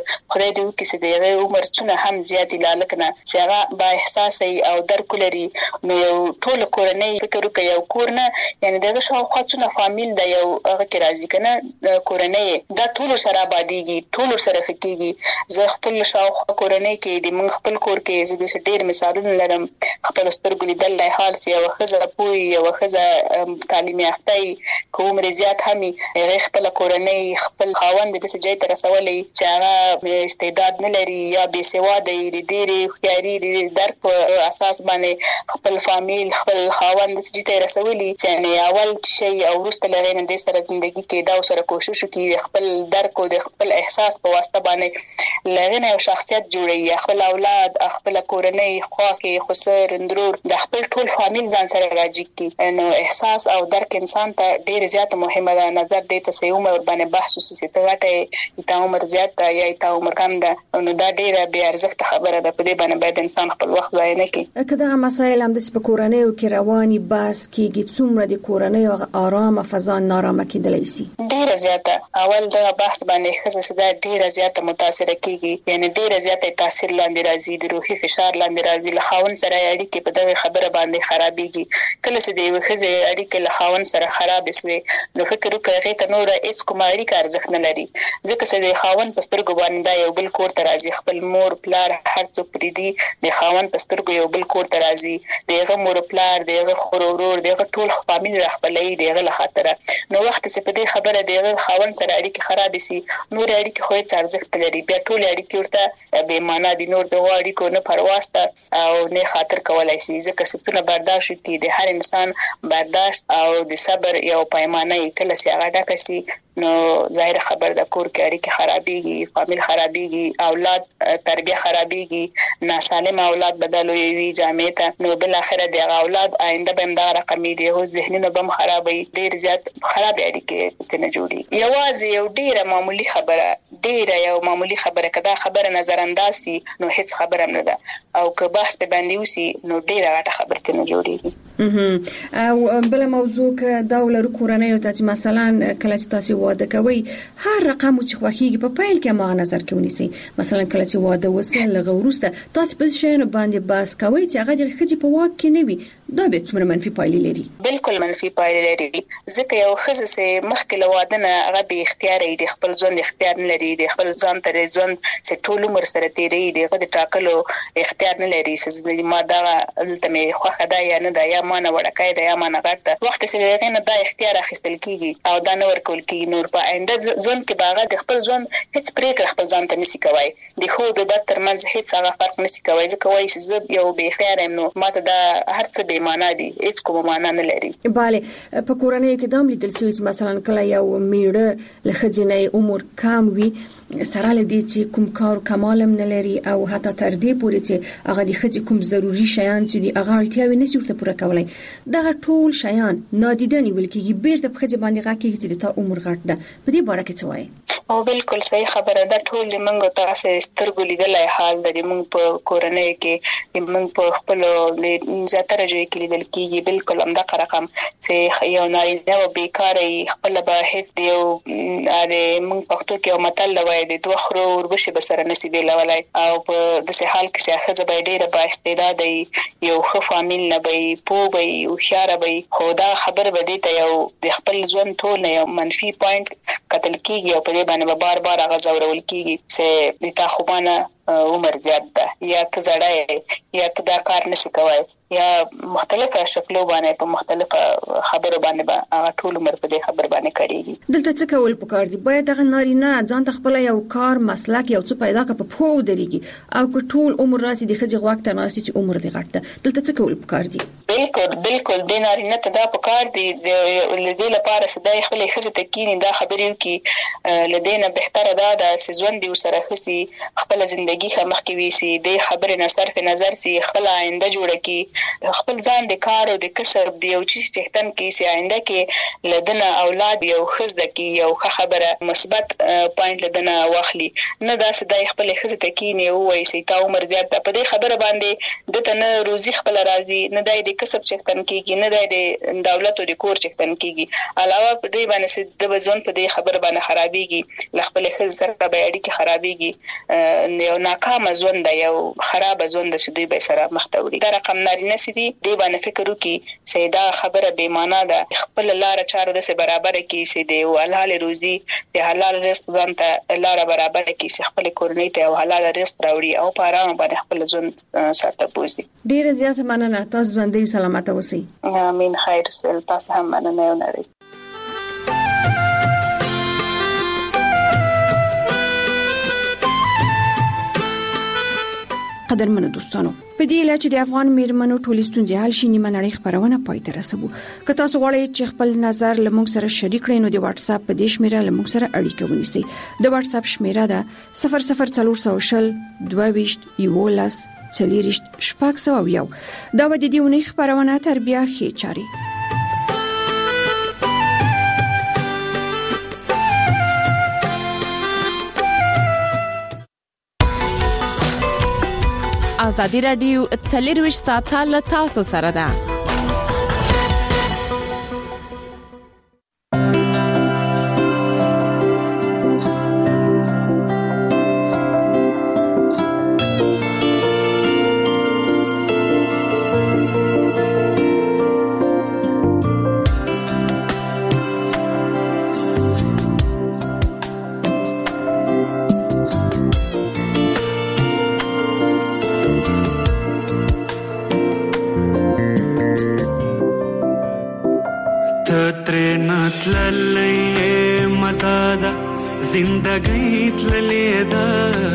خدای دې وکړي چې د عمر څونه هم زیات لالکنه چې هغه با احساس او درک لري نو یو ټول کورنۍ فکر وکړي یو کور نه یعنی دغه شاوخوا څونه فامیل د یو هغه کې راځي کنه کورنۍ دا ټول سره آبادیږي ټول سره خکېږي زه خپل شاوخوا کورنۍ کې د من خپل کور کې زه د ډېر مثالونه لرم خپل سترګو لیدل حال سي او خزه پوي او خزه تعلیم یافته کوم رضایت همي خپل کورنۍ خپل خاوند د سجای تر رسولې چې هغه استعداد نه لري یا بې سواده دی ډېری خياري دی درک په اساس باندې خپل فامیل خپل خاوند د سجای تر رسولې چې اول شي او وروسته لري د سره ژوندۍ کې دا سره کوشش وکړي خپل درک او د خپل احساس په واسطه باندې لغنه او شخصیت جوړي خپل اولاد خپل کورنۍ خواخي خسر اندرور د خپل ټول فامیل ځان سره راځي کی نو احساس او درک انسان ته ډېر زیات مهمه ده نظر دې ته سې عمر باندې بحث وسې ته واټه تا عمر زیات یا تا عمر کم ده نو دا ډېره بې ارزښت خبره ده په دې باندې باید انسان خپل وخت ضایع نه کړي کله مسائل هم د سپکورنۍ او کې رواني بس کېږي څومره د کورنۍ او آرام فضا نارامه کېدلی شي ډېر زیاته اول دا بحث باندې خصوصا دا ډېر زیاته متاثر کیږي یعنی ډېر زیاته تاثیر لاندې راځي د روحي فشار لاندې راځي له خاوند سره اړیکې په دغه خبره باندې خرابېږي کله چې د وخزه اړیکې له خاوند سره خراب شي نو فکر وکړئ ته نور هیڅ کومه اړیکه ارزښت نه لري ځکه چې د خاوند په سترګو باندې دا یو بل کور ته راځي خپل مور پلار هر څوک پریدي د خاوند په سترګو یو بل کور ته راځي دغه مور پلار دغه خورورور دغه ټول فامیل راخپلې دغه له خاطر نو وخت چې په دې خبره دغه خاوند سره اړیکې خراب شي نور اړیکې خو هیڅ ارزښت لري بیا ټول اړیکې ورته بې معنا دي نور د اړیکو نه پرواسته او نه خاطر کولای شي ځکه ستونه برداشت کی د هر انسان برداشت او د صبر یو پیمانه کله چې هغه ډکه شي نو ظاهر خبر د کور کې اړیکې خرابېږي فامیل خرابېږي اولاد تربیه خرابېږي ناسالم اولاد بدلوي وي جامې ته نو بل اخر د اولاد آینده به دا رقمي دي هو ذهنونه بم خرابوي ډېر زیات خراب اړیکې ته نه جوړي یوازې یو ډېر معمولی خبره ډېر یو معمولی خبره کدا خبره نظر انداز سي نو هیڅ خبره نه ده او که بحث به باندې وسی نو ډېر غټه خبره ته نه جوړيږي او بل موضوع ک دولر کورنۍ او چې مثلا کله چې تاسو واده کوي هر رقم چې خوخيږي په پایل کې ما نظر کې ونیسي مثلا کله چې واده وسه لغه ورسته تاسو په شین باندې باس کوي چې هغه د خځې په واک کې نه وي دا به څومره منفي پایلې لري بالکل منفي پایلې لري ځکه یو خزه سه مخکې له واده نه هغه به اختیار دی خپل ځان اختیار نه لري د خپل ځان تر ځان چې ټول عمر سره تیری دی غو د ټاکلو اختیار نه لري چې ما دا التمه خوخه دا یا نه دا یا ما نه وړکای دا یا ما نه غټه وخت چې نه دا اختیار اخیستل کیږي او دا نه ورکول کیږي نور په آینده ځان کې باغه د خپل ځان هیڅ پریکړه خپل ځان ته نسی کوي د خو د بد ترمنځ هیڅ هغه فرق نسی کوي ځکه وایي چې یو به اختیار نو ماته دا هر څه به معنا دي هیڅ کومه معنا نه لري bale په کورنۍ کې دام لیدل شوی مثلا کله یو میړه له خځینې عمر کم وي سره لدی چې کوم کار کمالم نه لري او حتی تر دې پورې چې هغه د خځې کوم ضروری شیان چې د هغه اړتیاوې نشي ورته پوره کولای دا ټول شیان نادیده نیول کېږي بیرته په خځې باندې راکېږي چې د عمر غټ ده په دې باره کې څه وایي او بالکل صحیح خبره ده ټول د منګو تاسو سترګو لیدلای حال د منګ په کورنۍ کې د منګ په خپل زیاتره ځای کې لیدل کېږي بالکل همدا رقم چې یو نارینه و بیکارې خپل به هیڅ دی او د منګ پښتو کې یو متل وایي د دوه خرو وربشه بسره نصیب لولای او په داسې حال کې چې خزه به ډیره با استعداد یو ښه فامیل نه به پوه به او خيار به خدا خبر به دي ته یو د خپل ژوند ټول یو منفي پوینټ قتل کیږي او په دې باندې بار بار غزاورول کیږي چې د تا خوبانه عمر زیات ده یا ته زړه یا ته دا کار نشي کوي یا مختلفه شکلو باندې په مختلفه خبرو باندې ټول عمر په دې خبر باندې کړيږي دلته څه کول پکار دي باید هغه نارینه ځان ته خپل یو کار مسلک یو څه پیدا کړي په پوه دريږي او که ټول عمر راسي د خځې غوښته تناسي چې عمر دې غټه دلته څه کول پکار دي بالکل د نارینه ته دا پکار دي د دې لپاره صداي خپل خځې ته کینی دا خبرې وکي لدينا بهتره دا چې ژوند دې وسره خسي خپل ژوند زندگی مخکې ویسي د خبرې نه صرف نظر سي خپل آینده جوړه کی خپل ځان د کار او د کسب دی او چې چهتن کې سي آینده کې لدنه اولاد یو خزده کې یو خبره مثبت پوینټ لدنه واخلي نه دا سدای خپل خزه تکینه وای سي تا عمر زیات په دې خبره باندې د تنه روزي خپل راضي نه د کسب چهتن کې نه د دولت او د کور چهتن کې علاوه په دې باندې د بزون په دې خبره باندې خرابيږي خپل خزه سره به اړیکې خرابيږي یو ناکام ژوند یو خراب ژوند چې دوی به سره مختوري دا رقم نارینه سدي دی باندې فکر وکي سیدا خبره بے معنا ده خپل لار چار د سه برابر کی سي دی او حلال روزي د حلال رزق ځان ته لار برابر کی سي خپل کورنۍ ته او حلال رزق راوړي او په آرام باندې خپل ژوند سره بوزي. ډیر زیات مننه تاسو باندې سلامت اوسئ. امين خیر سل تاسو هم مننه ونري. قدرمنو دوستانو په دې لاره چې د افغان میرمنو ټولې ستونزې حل شي نیمه نړۍ خبرونه پای ته رسوو. که تاسو غواړئ چې خپل نظر لمونږ سره شریک کړئ نو د واتس اپ په دې شمیره لمونږ سره اړیکه ونیسئ. د واتس اپ شمیره ده 00400 22 11 40 شپږ دا و د دې ونې خبرونه تربیه خې چاري. ازادي رادیو 24 ساعته له تاسو سره ده. زندگی تللی دا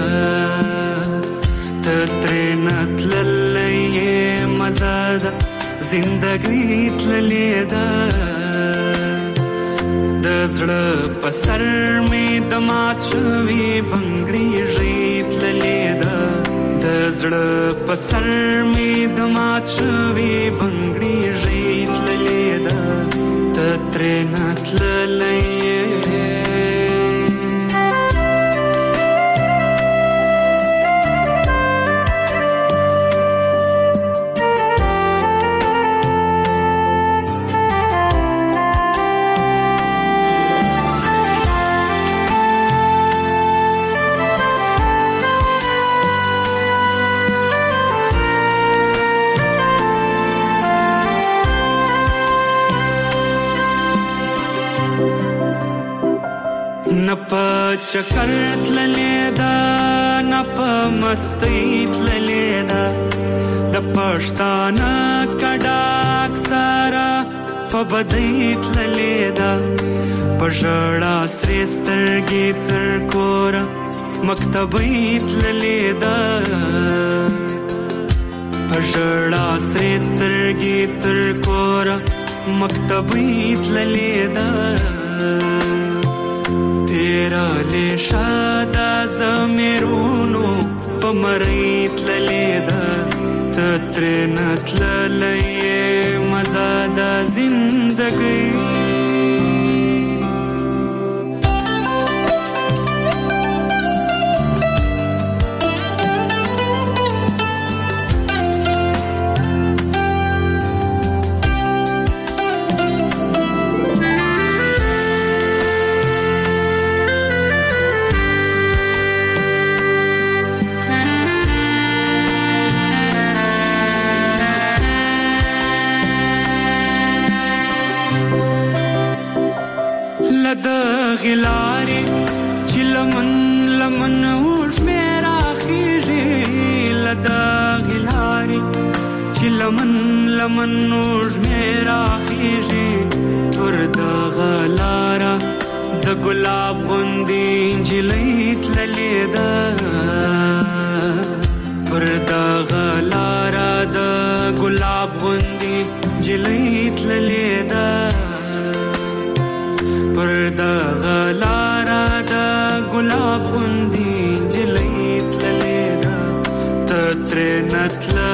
تترینت للی مزادا زندگی تللی دا دزړه پسر می دمات شوی بنگړی ریت للی دا دزړه پسر می دمات شوی بنگړی ریت للی دا تترینت للی چکر تللی دا نپ مستی تللی دا د پښتانه کډاک سارا په بدی تللی دا پژړا سترګې تر کور مکتبې تللی دا پژړا سترګې تر کور مکتبې تللی دا تیرا لیشادا زمیرونو پمریت للیدا تترینت للی مزادا زندگی غلاري چې لمن اوش میرا خيږي لدا غلاري چې لمن اوش میرا خيږي پر دا غلارا د ګلاب غوندي جلیت للیدا پر دا غلارا د ګلاب غوندي جلیت للیدا پر دا غلارا دا ګلاب غوندي جلیت للیدا ترې نتله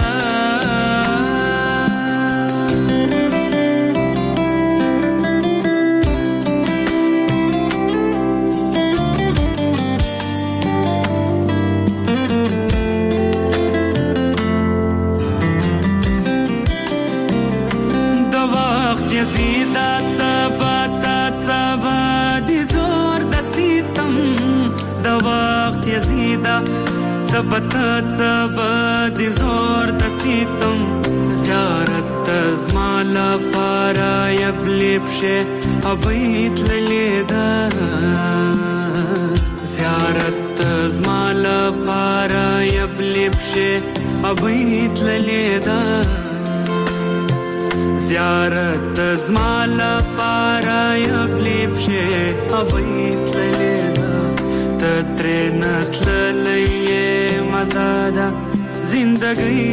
زبا دی زور د سیتم زیارت زمالا پارا یبلیب شه ابیت لیدا زیارت زمالا پارا یبلیب شه ابیت لیدا زیارت زمالا پارا یبلیب شه ابیت لیدا تترې نتللې مزادا زندگی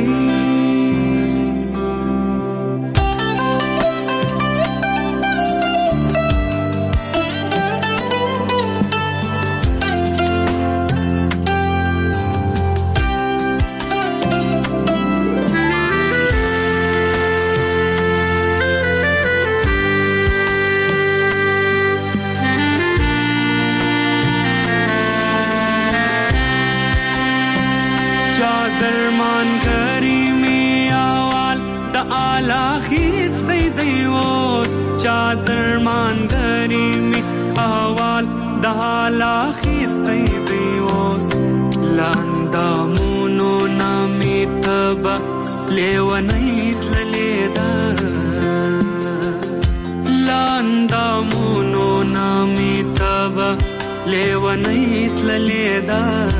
درمان کری می آوال د آلا خیستی دیوس چادرمان کری می آوال د آلا خیستی دیوس لاندامونو نامی تبا لیونیت للیدا لاندامونو نامی تبا لیونیت للیدا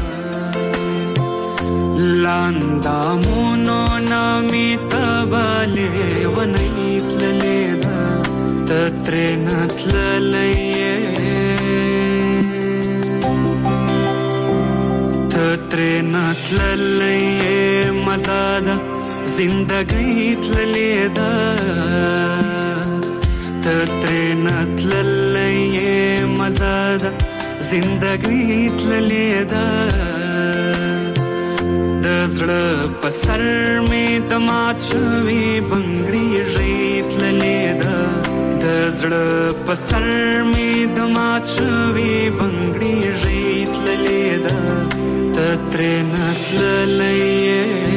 لاندامونو نامی تبالی ونیت للیدا تترې نتللې مزادا زندگی تللیدا تترې نتللې مزادا زندگی تللیدا زړه په سر می د مات شوي بنګړي ریت لیدا د زړه په سر می د مات شوي بنګړي ریت لیدا تترې نتللې